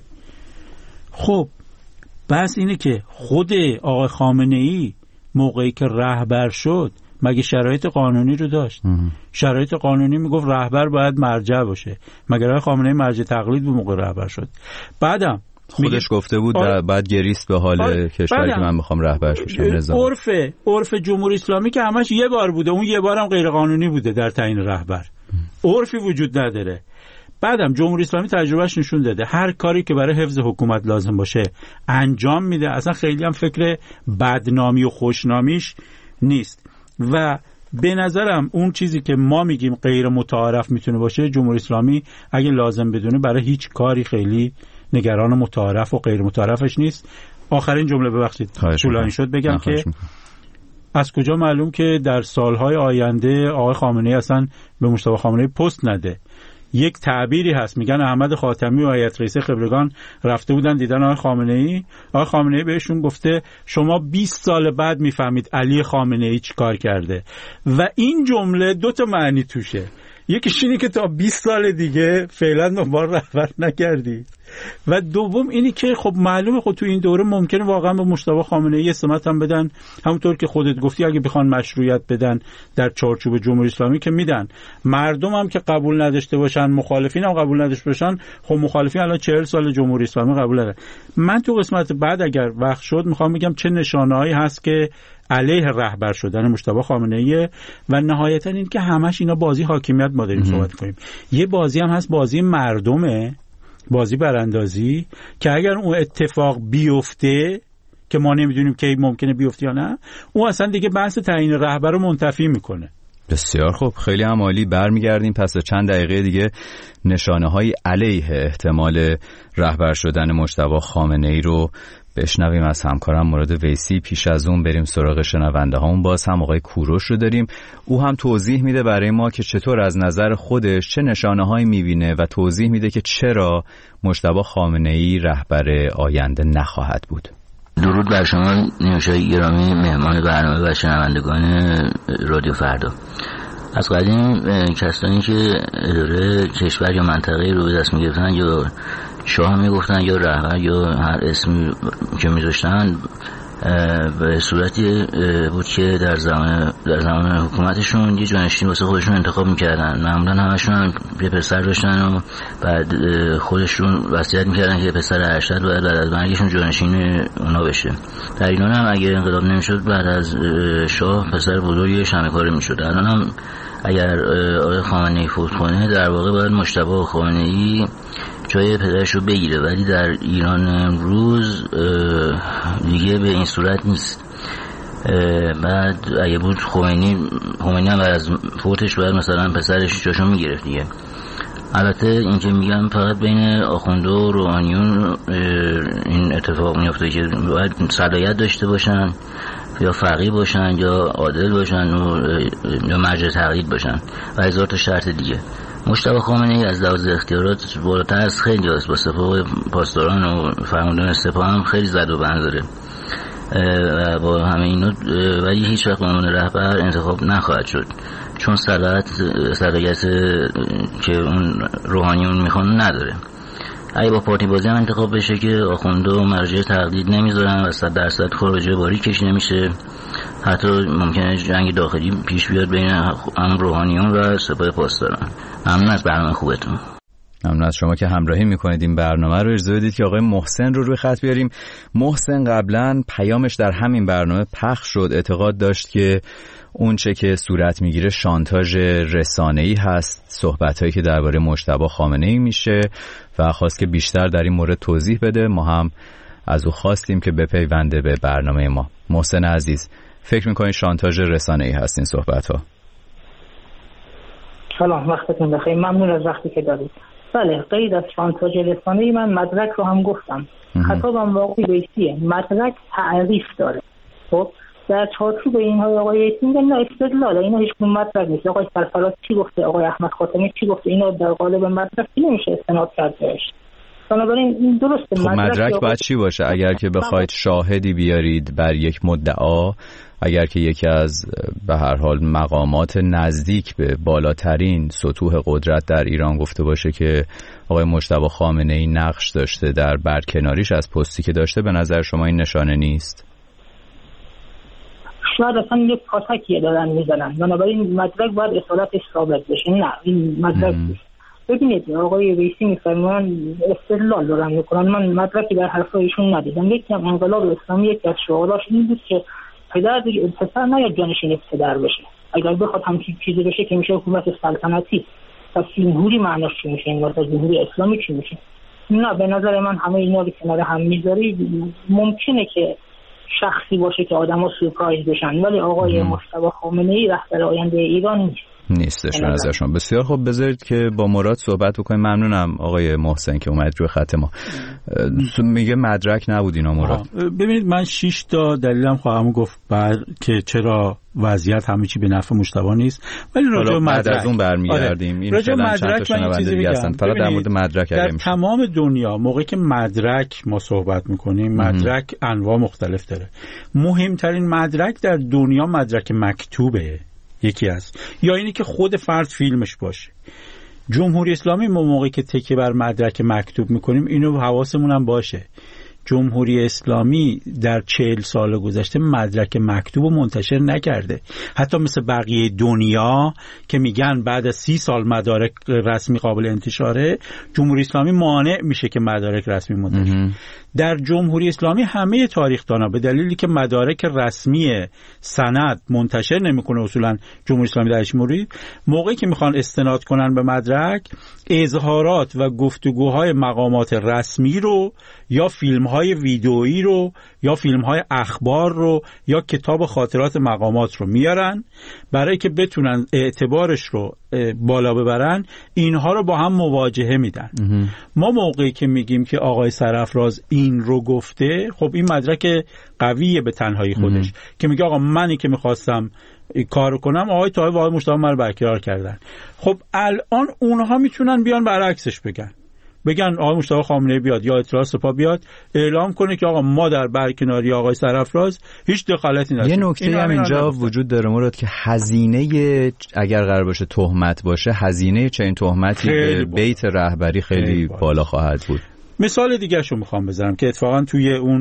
خب بس اینه که خود آقای خامنه‌ای موقعی که رهبر شد مگه شرایط قانونی رو داشت؟ شرایط قانونی میگفت رهبر باید مرجع باشه. مگه آقای خامنه‌ای مرجع تقلید بود موقع رهبر شد؟ بعدم خودش گفته بود آره. بعد گریست به حال آره. کشوری که من میخوام رهبرش بشم. عرف عرف جمهوری اسلامی که همش یه بار بوده، اون یه بارم غیر قانونی بوده در تعیین رهبر. عرفی وجود نداره. بعدم جمهوری اسلامی تجربهش نشون داده هر کاری که برای حفظ حکومت لازم باشه انجام میده. اصلا خیلی هم فکر بدنامی و خوشنامیش نیست. و به نظرم اون چیزی که ما میگیم غیر متعارف میتونه باشه، جمهوری اسلامی اگه لازم بدونه برای هیچ کاری خیلی نگران متعارف و غیر متعارفش نیست. آخرین جمله ببخشید طولانی شد بگم که از کجا معلوم که در سالهای آینده آقای خامنه‌ای اصلا به مجتبی خامنه‌ای پست نده. یک تعبیری هست، میگن احمد خاتمی و هیئت رئیسه خبرگان رفته بودن دیدن آقای خامنه‌ای، آقای خامنه‌ای بهشون گفته شما بیست سال بعد میفهمید علی خامنه‌ای چی کار کرده. و این جمله دو تا معنی توشه. یکیش اینه که تا بیست سال دیگه فعلا دنبال رهبر نکردی، و دوم اینی که خب معلومه خود تو این دوره ممکنه واقعا به مجتبی خامنه‌ای سمت هم بدن، همونطور که خودت گفتی اگه بخوان مشروعیت بدن در چارچوب جمهوری اسلامی که میدن. مردم هم که قبول نداشته باشن، مخالفین هم قبول نداشته باشن، خب مخالفین الان چهل سال جمهوری اسلامی قبول ندارن. من تو قسمت بعد اگر وقت شد میخوام بگم چه نشانه‌هایی هست که علیه رهبر شدن مجتبی خامنه‌ای، و نهایتا این که همش اینا بازی حاکمیت ما داریم صحبت کنیم. یه بازی هم هست بازی مردمه، بازی براندازی، که اگر اون اتفاق بیفته که ما نمیدونیم که ممکنه بیفته یا نه، اون اصلا دیگه بحث تعیین رهبر رو منتفی میکنه. بسیار خوب، خیلی هم عالی. برمیگردیم پس چند دقیقه دیگه نشانه‌های علیه احتمال رهبر شدن مجتبی خامنه‌ای رو بشنویم از همکارم مراد ویسی. پیش از اون بریم سراغ شنونده هامون. باز هم آقای کوروش رو داریم، او هم توضیح میده برای ما که چطور از نظر خودش چه نشانه‌هایی میبینه و توضیح میده که چرا مجتبی خامنه‌ای رهبر آینده نخواهد بود. درود بر شما نیوشای گرامی، مهمان برنامه و شنوندگان رادیو فردا. از قدیم کسانی که اداره کشور یا منطقه رو به دست میگرفتن یا شاه میگفتن یا رهبر یا هر اسمی که میذاشتن، به صورتی بود که در زمان در زمان حکومتشون یه جانشین واسه خودشون انتخاب میکردن. معمولا همشون هم یه پسر داشتن و بعد خودشون وصیت میکردن که پسر ارشد باید بعد از مرگشون جانشین اونا بشه. در ایران هم اگه انقلاب نمیشد بعد از شاه پسر بزرگی شمعکاره میشد. الان هم اگر آقای خامنه‌ای فوت کنه در واقع باید مجتبی خامنه‌ای جای پدرش رو بگیره، ولی در ایران امروز دیگه به این صورت نیست. بعد اگه بود خمینی خمینی هم از فوتش باید مثلا پسرش جاشو میگرفت دیگه. البته این که میگم فقط بین آخونده و روحانیون این اتفاق میفته که باید صلاحیت داشته باشن یا فقیه باشن یا عادل باشن و یا مرجع تقلید باشن و هزار تا شرط دیگه. مجتبی خامنه‌ای از لحاظ اختیارات بالاتر از خیلی هست، با سپاه پاسداران و فرماندهان سپاه هم خیلی زد و بند داره و با همه اینا ولی هیچ وقت به عنوان رهبر انتخاب نخواهد شد، چون صلاحیت صلاحیت که اون روحانیون میخوان نداره. اگه با پارتی بازی هم انتخاب بشه که آخونده و مرجع تقلید نمیذارن و صد درصد خارجه باری کشیده نمیشه، حتی ممکنه جنگ داخلی پیش بیاد بین هم روحانیون و سپاه پاسداران. ممنون از برنامه خوبتون. ممنون از شما که همراهی میکنید این برنامه رو. اجازه بدید که آقای محسن رو روی خط بیاریم. محسن قبلا پیامش در همین برنامه پخش شد، اعتقاد داشت که اون چه که صورت میگیره شانتاژ رسانه‌ای هست، صحبتایی که درباره مجتبی خامنه‌ای میشه و خواست که بیشتر در این مورد توضیح بده. ما هم از او خواستیم که بپیونده به برنامه ما. محسن عزیز، فکر میکنید شانتاژ رسانه‌ای هست این صحبت‌ها؟ سلام، وقتتون بخیر. ممنون از وقتی که دادید. بله، غیر از شانتاژ رسانه‌ای من مدرک رو هم گفتم. خطابم با آقای ویسیه. مدرک تعریف داره. خب در چارچوب اینها آقای ویسی میگن نه استدلاله، اینا هیچ کدوم مدرک نیست. آقای سرفراز چی گفته، آقای احمد خاتمی چی گفته، اینا در قالب مدرک نمیشه استناد کرد بهش. بنابراین این درسته. خب مدرک باید چی باشه؟ اگر که بخواید شاهدی بیارید بر یک مدعا، اگر که یکی از به هر حال مقامات نزدیک به بالاترین سطوح قدرت در ایران گفته باشه که آقای مجتبی خامنه‌ای نقش داشته در برکناریش از پستی که داشته، به نظر شما این نشانه نیست؟ شاید اصلا یک پاتکیه دارن میزنن، بنابراین مدرک باید اصالتش ثابت بشه. نه این مدرک نیست. ببینید آقای ویسی میفرمان استدلال دارن میکنن، من مدرکی در حرفایشون ندیدم. یکی هم انقلاب اسلامی یکی از شعاراش این بود که پدر پسر نیاد جانشین پدر بشه. اگر بخواد همچین چیزی بشه که میشه حکومت سلطنتی. پس جمهوری معناش چی میشه؟ این واسه جمهوری اسلامی چی میشه؟ نه، به نظر من همه اینا رو کنار هم میذاری. ممکنه که شخصی باشه که آدما سورپرایز بشن، ولی آقای مجتبی خامنه‌ای رهبر آینده ایران نیست. نیستش به نظر شما. بسیار خوب، بذارید که با مراد صحبت بکنیم. ممنونم آقای محسن که اومد روی خط ما. میگه مدرک نبود اینا مراد. ببینید من شش تا دلیلم خواهم گفت بعد که چرا وضعیت همه چی به نفع مجتبی نیست، ولی راجع به مدرک از اون برمیگردیم. آره. این فعلا چند تا شنونده دیگه هستن. فقط در مورد مدرک در تمام دنیا موقعی که مدرک ما صحبت میکنیم، مدرک انواع مختلف داره. مهمترین مدرک در دنیا مدرک مکتوبه، یکی است، یا اینی که خود فرد فیلمش باشه. جمهوری اسلامی ما موقعی که تکیه بر مدرک مکتوب میکنیم اینو حواسمون هم باشه. جمهوری اسلامی در چهل سال گذشته مدرک مکتوب رو منتشر نکرده. حتی مثل بقیه دنیا که میگن بعد از سی سال مدارک رسمی قابل انتشاره، جمهوری اسلامی مانع میشه که مدارک رسمی منتشر. در جمهوری اسلامی همه تاریخ‌دانا به دلیلی که مدارک رسمی سند منتشر نمیکنه اصولا جمهوری اسلامی در مورد، موقعی که میخوان استناد کنن به مدرک، اظهارات و گفتگوهای مقامات رسمی رو یا فیلم‌های ویدئویی رو یا فیلم‌های اخبار رو یا کتاب خاطرات مقامات رو میارن برای که بتونن اعتبارش رو بالا ببرن. اینها رو با هم مواجهه میدن. ما موقعی که میگیم که آقای سرافراز این رو گفته، خب این مدرک قویه به تنهایی خودش ام. که میگه آقا منی که میخواستم کار کنم آقای طاهر و آقای مجتبی من رو برقرار کردن. خب الان اونها میتونن بیان برعکسش بگن بگن آقای مجتبی خامنه‌ای بیاد یا اطلاعات سپاه بیاد اعلام کنه که آقا ما در برکناری آقای سرافراز هیچ دخالتی نداشتیم. یه نکته هم اینجا وجود داره مراد که هزینه اگر قرار باشه تهمت باشه، هزینه چنین تهمتی به بیت رهبری خیلی, خیلی بالا خواهد بود. مثال دیگه شو میخوام بزنم که اتفاقا توی اون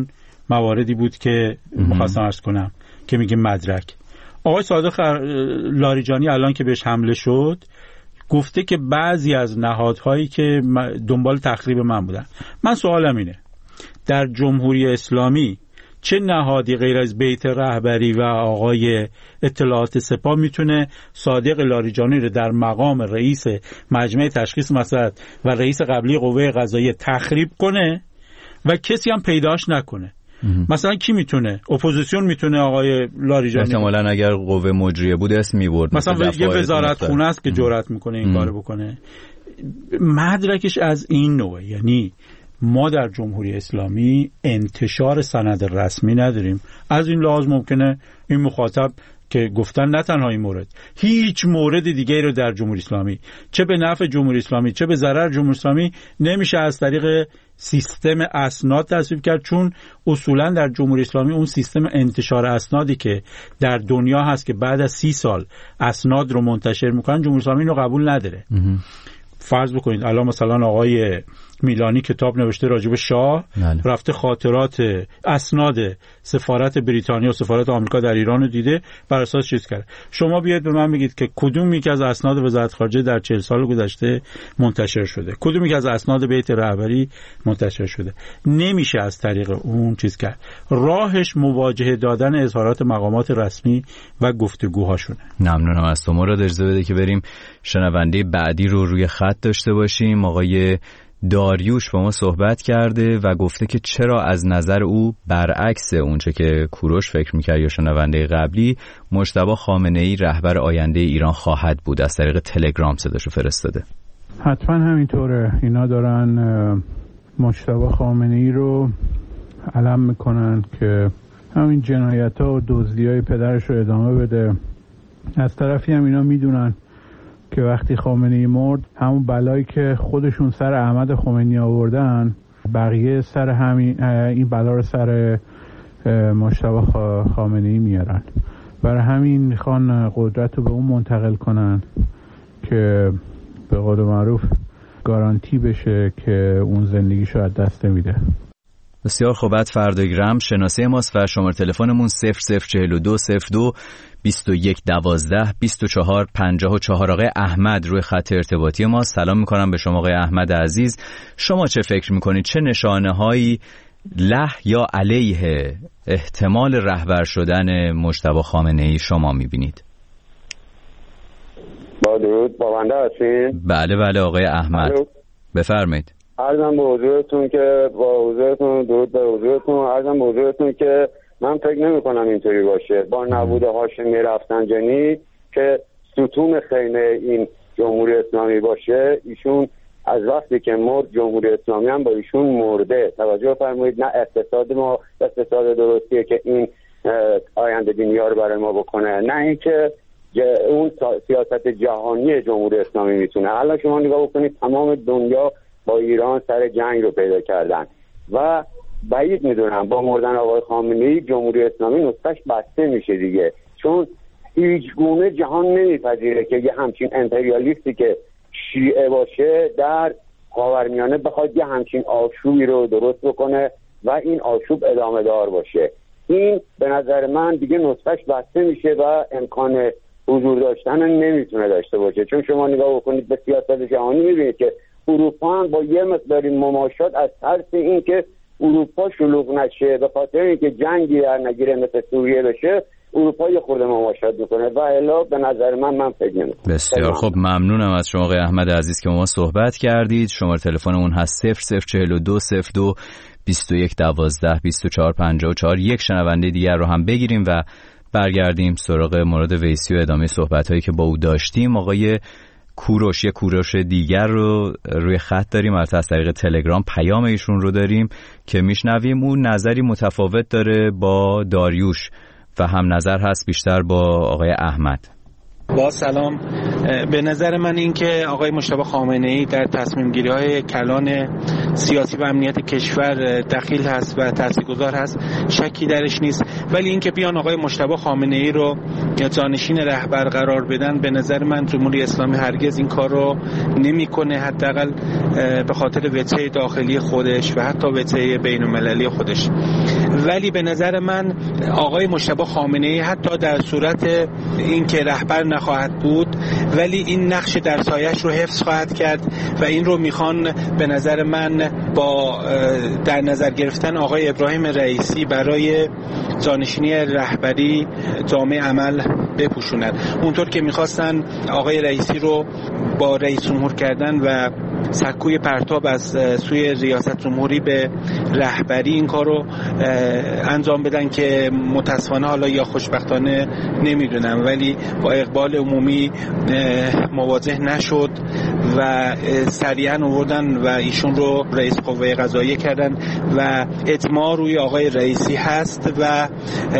مواردی بود که می‌خواستم عرض کنم که میگه مدرک. آقای صادق لاریجانی الان که بهش حمله شد گفته که بعضی از نهادهایی که دنبال تخریب من بودن. من سوالم اینه، در جمهوری اسلامی چه نهادی غیر از بیت رهبری و آقای اطلاعات سپاه میتونه صادق لاریجانی رو در مقام رئیس مجمع تشخیص مسئله و رئیس قبلی قوه قضاییه تخریب کنه و کسی هم پیداش نکنه؟ مثلا کی میتونه؟ اپوزیسیون میتونه آقای لاریجانی؟ احتمالاً اگر قوه مجریه بود اسم میبرد، مثلا یه وزارت خونه است که جرأت میکنه این کارو بکنه. مدرکش از این نوعه. یعنی ما در جمهوری اسلامی انتشار سند رسمی نداریم. از این لحاظ ممکنه این مخاطب که گفتن نه تنها این مورد، هیچ مورد دیگه رو در جمهوری اسلامی چه به نفع جمهوری اسلامی چه به ضرر جمهوری اسلامی نمیشه از طریق سیستم اسناد تصویب کرد، چون اصولا در جمهوری اسلامی اون سیستم انتشار اسنادی که در دنیا هست که بعد از سی سال اسناد رو منتشر میکنن، جمهوری اسلامی رو قبول نداره. فرض بکنید الان مثلا آقای میلانی کتاب نوشته راجب شاه، نله. رفته خاطرات اسناد سفارت بریتانیا و سفارت آمریکا در ایران رو دیده، بر اساس چیز کرده. شما بیاید به من بگید که کدوم یکی از اسناد وزارت خارجه در چهل سال گذشته منتشر شده، کدوم یکی از اسناد بیت رهبری منتشر شده؟ نمیشه از طریق اون چیز کرد. راهش مواجهه دادن اظهارات مقامات رسمی و گفتگوهاشونه. ممنونم از تو. مراد اجازه بده که بریم شنونده بعدی رو روی خط داشته باشیم. آقای داریوش با ما صحبت کرده و گفته که چرا از نظر او برعکس اونچه که کوروش فکر میکرد یا شنونده قبلی، مجتبی خامنه‌ای رهبر آینده ایران خواهد بود. از طریق تلگرام صداشو فرستاده. حتما همینطوره. اینا دارن مجتبی خامنه‌ای رو علم میکنن که همین جنایت‌ها و دزدی‌های پدرش رو ادامه بده. از طرفی هم اینا میدونن که وقتی خامنه‌ای مرد، همون بلایی که خودشون سر احمد خمینی آوردن، بقیه سر همین این بلا رو سر مجتبی خامنه‌ای میارن. برای همین میخوان قدرت رو به اون منتقل کنن که به قول معروف گارانتی بشه که اون زندگیشو از دست نمیده. بسیار خوب. بعد فرداگرام شناسه ماست و شماره تلفنمون صفر صفر چهل و دو صفر دو بیست و یک دوازده بیست و چهار پنجاه و چهار. آقای احمد روی خط ارتباطی ما. سلام میکنم به شما آقای احمد عزیز. شما چه فکر میکنید؟ چه نشانه هایی له یا علیه احتمال رهبر شدن مجتبی خامنه‌ای شما میبینید؟ با درود، با بنده هستین؟ بله بله آقای احمد بفرمایید. عرضم به حضورتون که با حضورتون درود به حضورتون عرضم به حضورتون که من فکر نمی کنم اینطوری باشه. با نبود هاشمی رفسنجانی که ستون خیمه این جمهوری اسلامی باشه، ایشون از وقتی که مرد جمهوری اسلامی هم با ایشون مرده. توجه فرمایید، نه اقتصاد ما اقتصاد درستیه که این آینده دنیا رو برای ما بکنه، نه اینکه اون سیاست جهانی جمهوری اسلامی میتونه. الان شما نگاه بکنید، تمام دنیا با ایران سر جنگ رو پیدا کردن و بعید میدونم با مردن آقای خامنه‌ای جمهوری اسلامی نسخش بسته میشه دیگه، چون هیچ گونه جهان نمیپذیره که یه همچین امپریالیستی که شیعه باشه در خاورمیانه بخواد یه همچین آشوبی رو درست بکنه و این آشوب ادامه دار باشه. این به نظر من دیگه نسخش بسته میشه و امکان حضور داشتن نمیتونه داشته باشه، چون شما نگاه بکنید به سیاست جهانی میبینید که اروپا هم با یه مقداری مماشات از ترس این که اروپا شلوغ نشه، به خاطر اینکه جنگی در نگیره مثل سوریه بشه، اروپا یه خورده مماشات میکنه و الا به نظر من من فکر نمی‌کنم. بسیار خوب، ممنونم از شما آقای احمد عزیز که ما صحبت کردید. شماره تلفنمون هست صفر صفر چهل و دو صفر دو بیست و یک دوازده بیست و چهار پنجاه و چهار. یک شنونده دیگر رو هم بگیریم و برگردیم سراغ مورد ویسی و ادامه صحبت‌هایی که با او داشتیم. آقای کوروش، یک کوروش دیگر رو روی خط داریم، البته از طریق تلگرام پیام ایشون رو داریم که میشنویم. اون نظری متفاوت داره با داریوش و هم نظر هست بیشتر با آقای احمد. با سلام. به نظر من این که آقای مجتبی خامنه‌ای در تصمیم گیری های کلان سیاسی و امنیت کشور دخیل هست و تاثیرگذار هست، شکی درش نیست، ولی این که بیان آقای مجتبی خامنه‌ای رو جانشین رهبر قرار بدن، به نظر من جمهوری اسلامی هرگز این کار رو نمی‌کنه، حداقل به خاطر وجهه داخلی خودش و حتی وجهه بین‌المللی خودش. ولی به نظر من آقای مجتبی خامنه‌ای حتی در صورت اینکه رهبر نخواهد بود ولی این نقش در سایش رو حفظ خواهد کرد و این رو میخوان به نظر من با در نظر گرفتن آقای ابراهیم رئیسی برای جانشینی رهبری جامع عمل بپوشونند. اونطور که میخواستن آقای رئیسی رو با رئیس جمهور کردن و سکوی پرتاب از سوی ریاست جمهوری به رهبری این کار رو انجام بدن که متاسفانه حالا یا خوشبختانه نمیدونم ولی با اقبال عمومی مواجه نشد و سریعا آوردن و ایشون رو رئیس قوه قضاییه کردن و اطماع روی آقای رئیسی هست و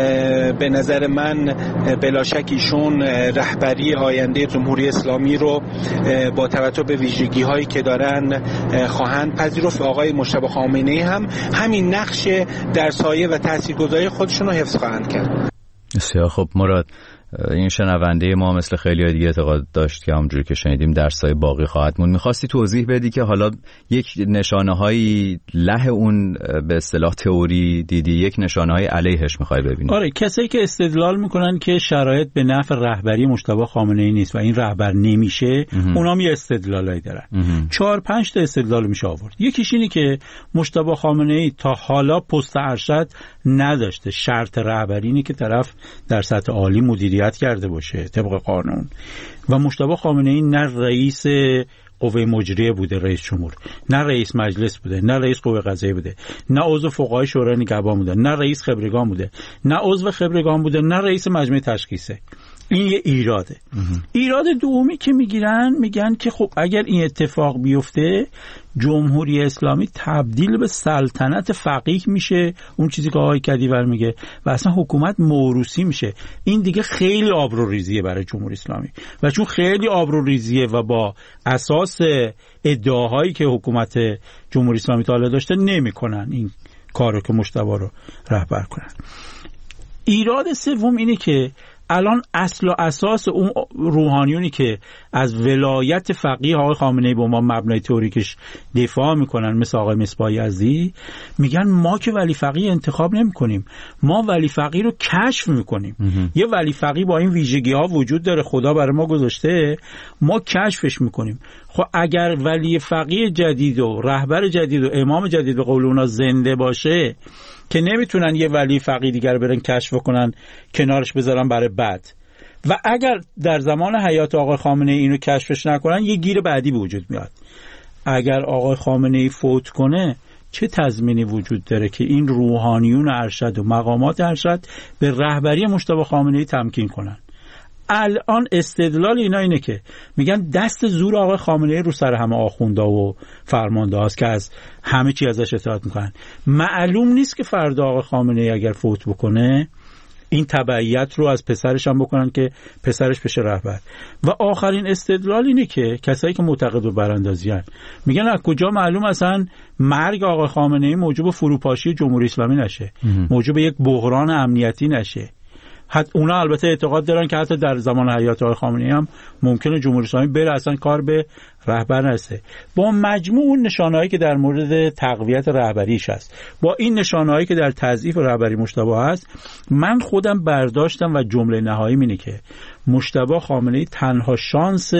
به نظر من بلا شک ایشون رهبری آینده جمهوری اسلامی رو با توجه به ویژگی هایی که دارن خواهند پذیرفت. آقای مجتبی خامنه‌ای هم همین نقش در سایه و تاثیرگذاری خودشون رو حفظ خواهند کرد. بسیار خب مراد، این شنونده ما مثل خیلی ها دیگه اعتقاد داشت که همونجوری که شنیدیم در سایه باقی خواهد موند. میخواستی توضیح بدی که حالا یک نشانه های له اون به اصطلاح تئوری دیدی، یک نشانه های علیهش میخوای ببینی؟ آره، کسایی که استدلال میکنن که شرایط به نفع رهبری مجتبی خامنه‌ای نیست و این رهبر نمیشه، اونا می استدلالایی دارن. چهار پنج تا استدلال میشه آورد. یکیش اینه که مجتبی خامنه‌ای تا حالا پست ارشد نداشته. شرط رهبری اینه که طرف در سطح عالی مدیریت کرده باشه طبق قانون و مجتبی خامنه‌ای نه رئیس قوه مجریه بوده رئیس جمهور، نه رئیس مجلس بوده، نه رئیس قوه قضاییه بوده، نه عضو فقهای شورای نگهبان بوده، نه رئیس خبرگان بوده، نه عضو خبرگان بوده، نه رئیس مجمع تشخیصه. این یه ایراده. ایراد دومی که میگیرن میگن که خب اگر این اتفاق بیفته جمهوری اسلامی تبدیل به سلطنت فقیه میشه، اون چیزی که آقای کدیور میگه، و اصلا حکومت موروثی میشه. این دیگه خیلی آبروریزیه برای جمهوری اسلامی و چون خیلی آبروریزیه و با اساس ادعاهایی که حکومت جمهوری اسلامی تا حالا داشته نمیکنن این کارو که مجتبی رو رهبر کنن. ایراد سوم اینه که الان اصل و اساس اون روحانیونی که از ولایت فقیه آقای خامنه‌ای به ما مبنای تئوریکش دفاع میکنن، مثل آقای مصباح یزدی، میگن ما که ولی فقیه انتخاب نمیکنیم، ما ولی فقیه رو کشف میکنیم. یه ولی فقیه با این ویژگی ها وجود داره، خدا برای ما گذاشته، ما کشفش میکنیم. خب اگر ولی فقیه جدید و رهبر جدید و امام جدید به قول اونا زنده باشه که نمیتونن یه ولی فقیه دیگر برن کشف کنن کنارش بذارن برای بعد، و اگر در زمان حیات آقای خامنه‌ای اینو کشفش نکنن یه گیر بعدی به وجود میاد. اگر آقای خامنه‌ای فوت کنه چه تضمینی وجود داره که این روحانیون ارشد و مقامات ارشد به رهبری مجتبی خامنه‌ای تمکین کنن؟ الان استدلال اینا اینه که میگن دست زور آقای خامنه‌ای رو سر همه آخونده و فرمانده هاست که از همه چی ازش اطاعت میکنن. معلوم نیست که فردا آقای خامنه‌ای اگر فوت بکنه این تبعیت رو از پسرش هم بکنن که پسرش بشه رهبر. و آخرین استدلال اینه که کسایی که معتقد به براندازی هستن میگن از کجا معلوم اصلا مرگ آقای خامنه‌ای موجب فروپاشی جمهوری اسلامی نشه، موجب یک بحران امنیتی نشه. حتی اونا البته اعتقاد دارن که حتی در زمان حیات آقای خامنه‌ای هم ممکنه جمهوری اسلامی بره اصلا کار به رهبر نرسه. با مجموع اون نشانه‌هایی که در مورد تقویت رهبریش هست، با این نشانه‌هایی که در تضعیف رهبری مجتبی هست، من خودم برداشتم و جمله نهایی اینه که مجتبی خامنه‌ای تنها شانس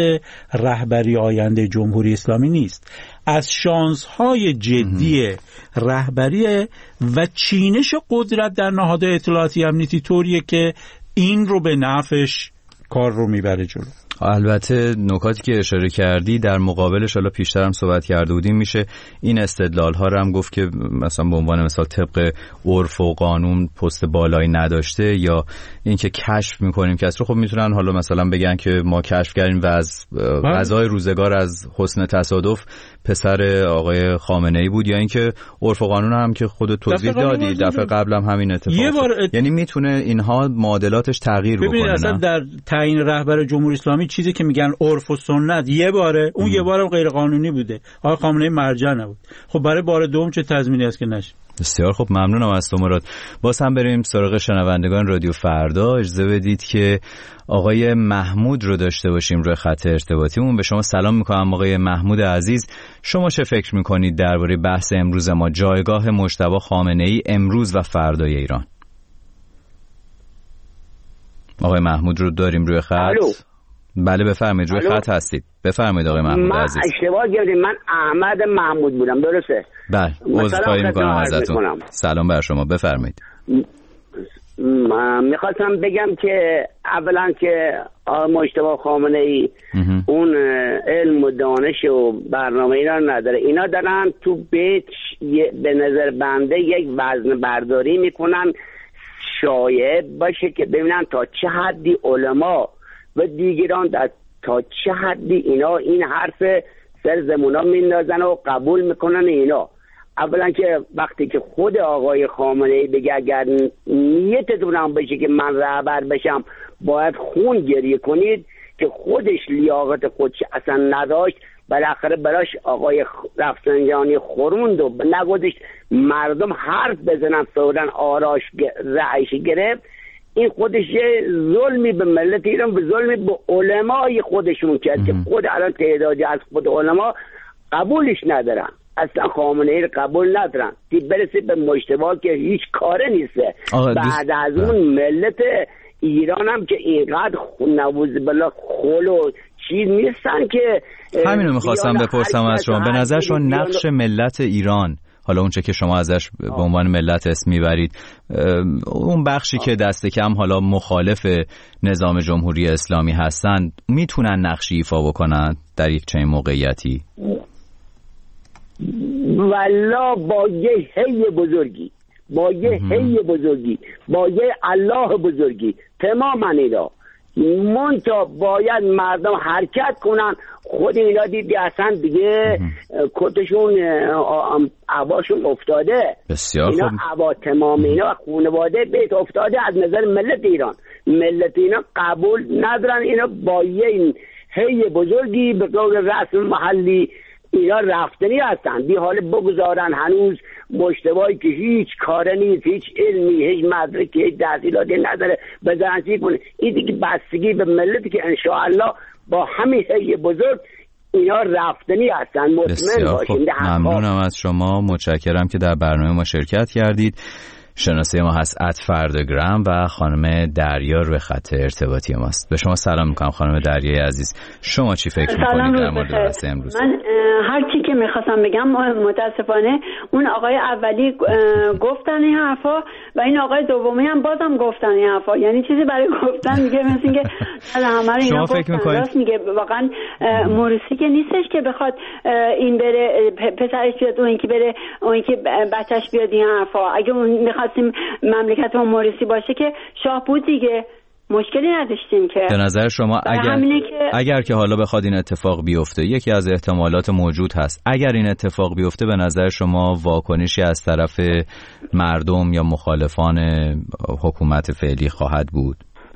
رهبری آینده جمهوری اسلامی نیست، از شانس‌های جدی رهبری و چینش قدرت در نهادهای اطلاعاتی امنیتی طوریه که این رو به نفعش کار رو میبره جلو. البته نکاتی که اشاره کردی در مقابلش، حالا پیشتر هم صحبت کرده بودیم، میشه این استدلال ها رو هم گفت که مثلا به عنوان مثال طبق عرف و قانون پست بالایی نداشته، یا اینکه کشف میکنیم کسی رو. خب میتونن حالا مثلا بگن که ما کشف کردیم و از قضای روزگار از حسن تصادف پسر آقای خامنه‌ای بود، یا اینکه عرف و قانون هم که خودت توضیح دادی دفعه قبل هم همین اتفاق ات... یعنی میتونه اینها معادلاتش تغییر بکنه. ببینید اصلا در تعیین رهبر جمهوری اسلامی چیزی که میگن عرف و سنت یه باره، اون ام. یه باره غیر قانونی بوده، آقای خامنه‌ای مرجع نبود. خب برای بار دوم چه تضمینی است که نشه؟ بسیار خب، ممنونم از تو مراد. باز هم بریم سراغ شنوندگان رادیو فردا. اجازه بدید که آقای محمود رو داشته باشیم روی خط ارتباطیمون. به شما سلام میکنم آقای محمود عزیز. شما چه فکر میکنید درباره بحث امروز ما، جایگاه مجتبی خامنه‌ای امروز و فردای ایران؟ آقای محمود رو داریم روی خط؟ الو. بله بفرمایید، روی خط هستید. بفرمایید آقای محمود من عزیز. اشتباه کردم، من احمد محمود بودم، درسته؟ بله، عذرخواهی میکنم ازتون. سلام بر شما، بفرمایید. من میخواستم بگم که اولا که مجتبی خامنه‌ای اون علم و دانش و برنامه اینا نداره. اینا دارن تو بیت به نظر بنده یک وزن برداری میکنن شایع باشه که ببینن تا چه حدی علما و دیگران در تا چه حدی اینا این حرف سر زمونا میندازن و قبول میکنن. اینا اولا که وقتی که خود آقای خامنه‌ای بگه اگر نیتتون هم بشه که من رهبر بشم باید خون گریه کنید، که خودش لیاقت خودش اصلا نداشت، بالاخره براش آقای رفسنجانی خوروند و نگذاشت مردم حرف بزنن، فوراً آراش رأیش گرفت. این خودش یه ظلمی به ملت ایران، به ظلمی به علمای خودشون کرد که خود الان تعدادی از خود علما قبولش ندارن، اصلا خامنه‌ای رو قبول ندارن، که برسه به مجتبی که هیچ کاره نیسته. بعد از اون ملت ایران هم که اینقدر نووز بلا خلو چیز نیستن که همینو میخواستم بپرسم از شما. به نظر شما نقش ملت ایران، حالا اونچه که شما ازش به عنوان ملت اسم میبرید، اون بخشی که دست کم حالا مخالف نظام جمهوری اسلامی هستن، میتونن نقشی ایفا بکنن در یک چنین موقعیتی؟ والله با یه هی بزرگی، با یه هی بزرگی، با یه الله بزرگی، تماما اینا منتها باید مردم حرکت کنن. خود اینا دیدی اصلا دیگه کتشون عباشون افتاده. بسیار اینا عبا تمام اینا خانواده بیت افتاده از نظر ملت ایران. ملت اینا قبول ندارن. اینا با یه هی بزرگی به قول رسم محلی اینا رفتنی هستن، بی حال بگذارن هنوز مجتبی که هیچ کاره نیست، هیچ علمی، هیچ مدرکی، هیچ تحصیلاتی نداره بزنن چی کنه. این دیگه بستگی به ملتی که انشاءالله با همین هی بزرگ اینا رفتنی هستن، مطمئن باشین. ممنونم از شما، متشکرم که در برنامه ما شرکت کردید. شناسه ما هست ات فرداگرام و خانم دریا روی خط ارتباطی ماست. به شما سلام میکنم خانم دریای عزیز. شما چی فکر میکنید در مورد بحث امروز؟ من هر چی که میخواستم بگم متاسفانه اون آقای اولی گفتن این حرفا و این آقای دومی هم بازم گفتن این حرفا، یعنی چیزی برای گفتن میگه مثل اینکه همه رو اینا گفتن. راست میگه واقعا. مورسی که نیستش که بخواد این بره پسرش بیاد اون که بره اون که بچهش بیاد این حرفا. اگه اون میخواستیم مملکت ما مورسی باشه که شاه بود دیگه، مشکلی نداشتیم. که به نظر شما اگر که... اگر که حالا بخواد این اتفاق بیفته، یکی از احتمالات موجود هست، اگر این اتفاق بیفته به نظر شما واکنشی از طرف مردم یا مخالفان حکومت فعلی خواهد بود؟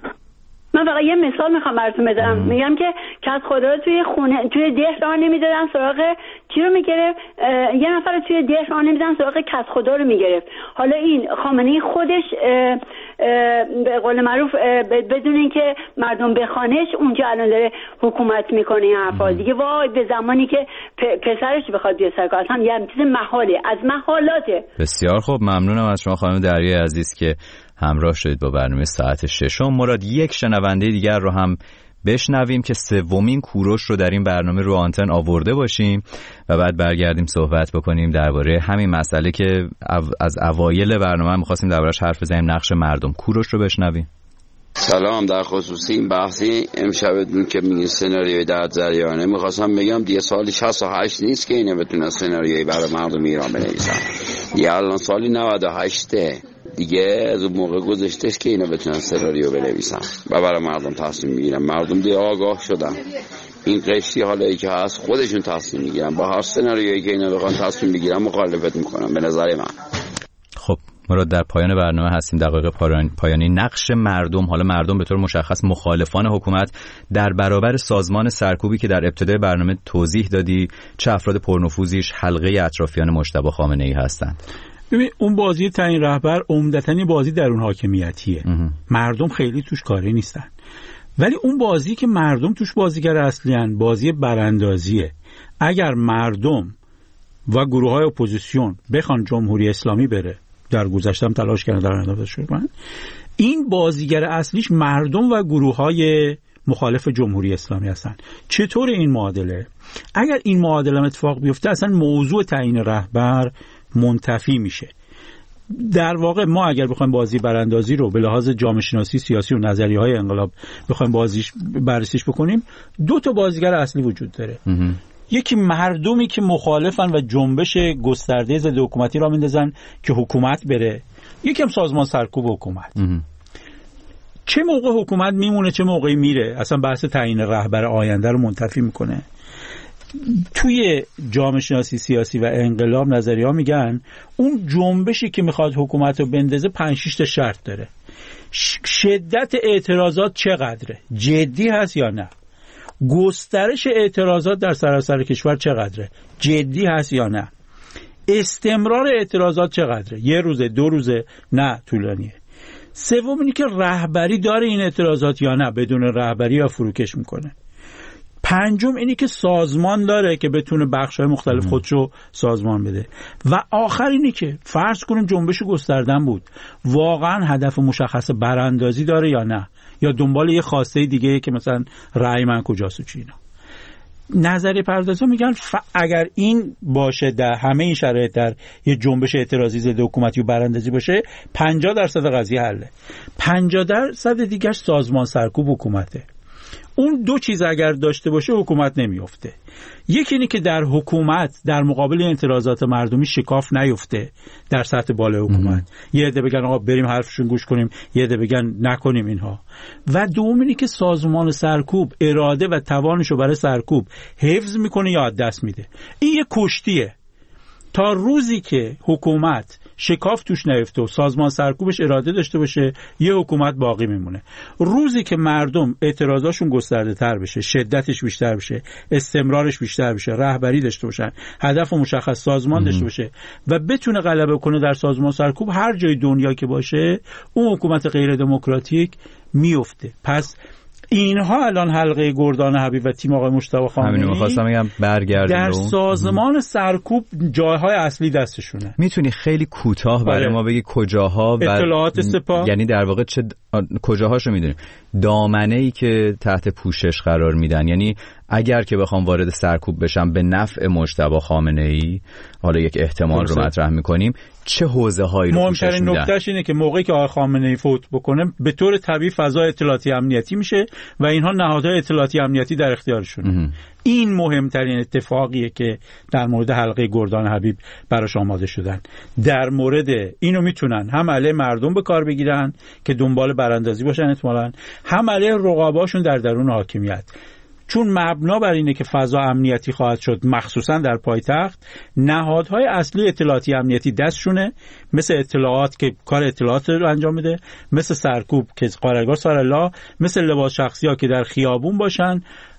من فقط یه مثال میخوام براتون بزنم. میگم که کس خدا رو توی خونه توی ده راه نمیدادن سراغ چی رو میگرفت، یه نفر رو توی ده راه نمیدادن سراغ کس خدا رو میگرفت. حالا این خامنه‌ای خودش اه اه به قول معروف بدون اینکه مردم بخوانش اونجا الان داره حکومت میکنه این حرفا دیگه. وای به زمانی که پسرش بخواد بیاد سر کار، اصلا یه چیز محاله از محالاته. بسیار خوب، ممنونم از شما خانم دریای عزیز که همراه شدید با برنامه ساعت ششم. مراد یک شنونده دیگر رو هم بشنویم که سومین کوروش رو در این برنامه رو آنتن آورده باشیم و بعد برگردیم صحبت بکنیم درباره همین مسئله که از اوایل برنامه می‌خواستیم دربارش حرف بزنیم، نقش مردم. کوروش رو بشنویم. سلام. در خصوصی این بحثی امشبتون که میگین سناریوی در جریانه، میخواستم بگم دیگه سالی شصت و هشت نیست که اینا بتونن سناریوی برای مردم ایران بنویسن. دیگه الان سالی نود و هشت دیگه از اون موقع گذشتهش که اینا بتونن سناریو بنویسن و برای مردم تصمیم میگیرن. مردم دیگه آگاه شدن. این قشتی حالا که هست خودشون تصمیم میگیرن، با هر سناریویی که اینا بخوان تصمیم بگیرن مخالفت میکنن به نظر من. خب مراد در پایان برنامه هستیم، دقایق پایانی. نقش مردم، حالا مردم به طور مشخص مخالفان حکومت، در برابر سازمان سرکوبی که در ابتدای برنامه توضیح دادی، چه افراد پرنفوذیش حلقه اطرافیان مجتبی خامنه‌ای هستند؟ ببین اون بازی تعیین رهبر عمدتاً بازی درون حاکمیتیه، مردم خیلی توش کاری نیستن، ولی اون بازی که مردم توش بازیگر اصلیان بازی براندازیه. اگر مردم و گروه های اپوزیسیون بخوان جمهوری اسلامی بره، در گذشته هم تلاش کردن در اندازه شدن، این بازیگر اصلیش مردم و گروه های مخالف جمهوری اسلامی هستن. چطور این معادله؟ اگر این معادله اتفاق بیفته اصلا موضوع تعیین رهبر منتفی میشه. در واقع ما اگر بخوایم بازی براندازی رو به لحاظ جامعه شناسی سیاسی و نظریه‌های انقلاب بخوایم بازیش بررسیش بکنیم، دو تا بازیگر اصلی وجود داره. یکی مردمی که مخالفن و جنبش گسترده ضد حکومتی را میندازن که حکومت بره، یکی هم سازمان سرکوب حکومت. چه موقع حکومت میمونه چه موقعی میره، اصلا بحث تعیین رهبر آینده رو منتفی میکنه. توی جامعه شناسی سیاسی و انقلاب نظریه‌ها میگن اون جنبشی که میخواد حکومت رو بندازه پنج شش تا شرط داره. شدت اعتراضات چقدره؟ جدی هست یا نه؟ گسترش اعتراضات در سراسر کشور چقدره؟ جدی هست یا نه؟ استمرار اعتراضات چقدره؟ یه روزه، دو روزه، نه طولانیه. سوم اینی که رهبری داره این اعتراضات یا نه، بدون رهبری یا فروکش میکنه. پنجم اینی که سازمان داره که بتونه بخش‌های مختلف خودشو سازمان بده. و آخر اینی که فرض کنیم جنبش گستردن بود، واقعا هدف مشخص براندازی داره یا نه، یا دنبال یه خواسته دیگه که مثلا رأی من کجاست و چی اینا. نظریه پردازا میگن ف... اگر این باشه در همه این شرایط در یه جنبش اعتراضی ضد حکومتی و براندازی باشه، پنجاه درصد قضیه حله. پنجاه درصد دیگه سازمان سرکوب حکومته. اون دو چیز اگر داشته باشه حکومت نمیفته. یکی اینه که در حکومت در مقابل اعتراضات مردمی شکاف نیفته در سطح بالای حکومت. یه عده بگن آقا بریم حرفشون گوش کنیم، یه عده بگن نکنیم اینها. و دوم اینه که سازمان سرکوب اراده و توانشو برای سرکوب حفظ میکنه یا از دست میده. این یه کشتیه. تا روزی که حکومت شکاف توش نیفته و سازمان سرکوبش اراده داشته باشه، یه حکومت باقی میمونه. روزی که مردم اعتراضاشون گسترده تر بشه، شدتش بیشتر بشه، استمرارش بیشتر بشه، رهبری داشته باشن، هدف مشخص سازمان داشته باشه و بتونه غلبه کنه در سازمان سرکوب، هر جای دنیا که باشه اون حکومت غیر دموکراتیک میفته. پس اینها الان حلقه گردان حبیب و تیم آقای مجتبی خامنه‌ای همین می‌خواستم بگم برگردیم در سازمان سرکوب جایهای اصلی دستشونه. میتونی خیلی کوتاه برای ما بگی کجاها و اطلاعات سپاه، یعنی در واقع چه کجاهاشو میدونیم، دامنه‌ای که تحت پوشش قرار میدن، یعنی اگر که بخوام وارد سرکوب بشم به نفع مجتبی خامنه‌ای، حالا یک احتمال رو مطرح میکنیم، چه حوزه‌هایی رو پوشش میدن؟ مهمترین نکتهش اینه که موقعی که آقای خامنه‌ای فوت بکنه به طور طبیعی فضا اطلاعاتی امنیتی میشه و اینها نهادهای اطلاعاتی امنیتی در اختیارشونه. این مهمترین اتفاقیه که در مورد حلقه گردان حبیب براش آماده شدن. در مورد اینو میتونن هم علیه مردم به کار بگیرن که دنبال براندازی باشن احتمالاً، هم علیه رقباشون در درون حاکمیت. چون مبنا بر اینه که فضا امنیتی خواهد شد، مخصوصا در پایتخت، نهادهای اصلی اطلاعاتی امنیتی دستشونه، مثل اطلاعات که کار اطلاعات رو انجام میده، مثل سرکوب که قرارگاه سارالله، مثل لباس شخصی ها که در خیابون باشن.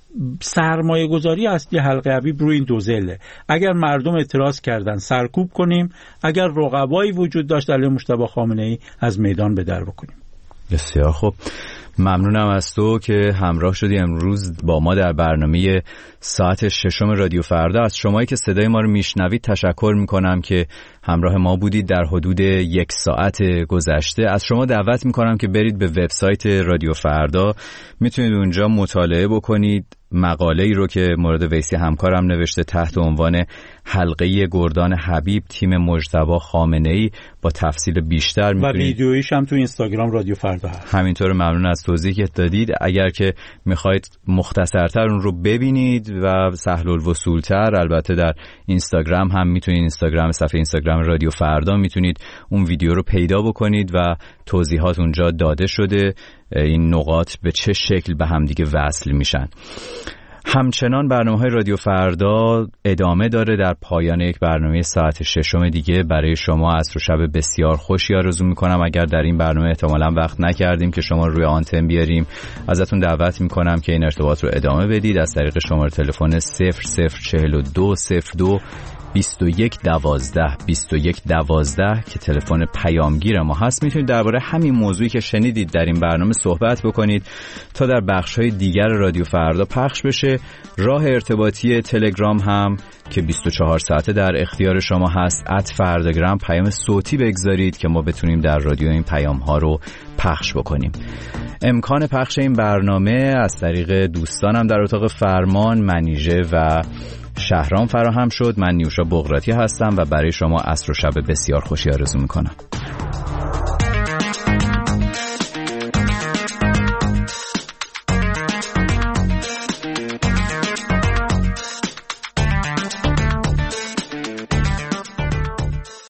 سرمایه گذاری اصلی حلقه حبیب روی این دو ضلعه. اگر مردم اعتراض کردن سرکوب کنیم، اگر رقبایی وجود داشت علیه مجتبی خامنه‌ای از میدان به در بکنیم. بسیار خوب، ممنونم از تو که همراه شدی امروز با ما در برنامه ساعت ششم رادیو فردا. از شمایی که صدای ما رو میشنوید تشکر میکنم که همراه ما بودید در حدود یک ساعت گذشته. از شما دعوت میکنم که برید به وبسایت رادیو فردا، میتونید اونجا مطالعه بکنید مقاله‌ای رو که مراد ویسی همکارم نوشته تحت عنوان حلقه گردان حبیب تیم مجتبی خامنه‌ای با تفصیل بیشتر می‌تونید، و ویدیویش هم تو اینستاگرام رادیو فردا هست. همینطور ممنون از توضیحی که دادید. اگر که می‌خواید مختصرتر اون رو ببینید و سهل الوصول‌تر، البته در اینستاگرام هم میتونید، اینستاگرام صفحه اینستاگرام رادیو فردا میتونید اون ویدیو رو پیدا بکنید و توضیحات اونجا داده شده، این نقاط به چه شکل به هم دیگه وصل میشن. همچنان برنامه‌های رادیو فردا ادامه داره. در پایان یک برنامه ساعت ششم دیگه برای شما عصر و شب بسیار خوشی آرزو میکنم. اگر در این برنامه احتمالاً وقت نکردیم که شما روی آنتن بیاریم، ازتون دعوت میکنم که این ارتباط رو ادامه بدید از طریق شماره تلفن صفر صفر چهل و دو صفر دو بیست و یک دوازده بیست و یک دوازده که تلفن پیامگیر ما هست. میتونید درباره همین موضوعی که شنیدید در این برنامه صحبت بکنید تا در بخش‌های دیگر رادیو فردا پخش بشه. راه ارتباطی تلگرام هم که بیست و چهار ساعته در اختیار شما هست، ات فرداگرام پیام صوتی بگذارید که ما بتونیم در رادیو این پیام ها رو پخش بکنیم. امکان پخش این برنامه از طریق دوستانم در اتاق فرمان، منیژه و شهرام فراهم شد. من نیوشا بغراتی هستم و برای شما عصر و شب بسیار خوشی آرزو میکنم.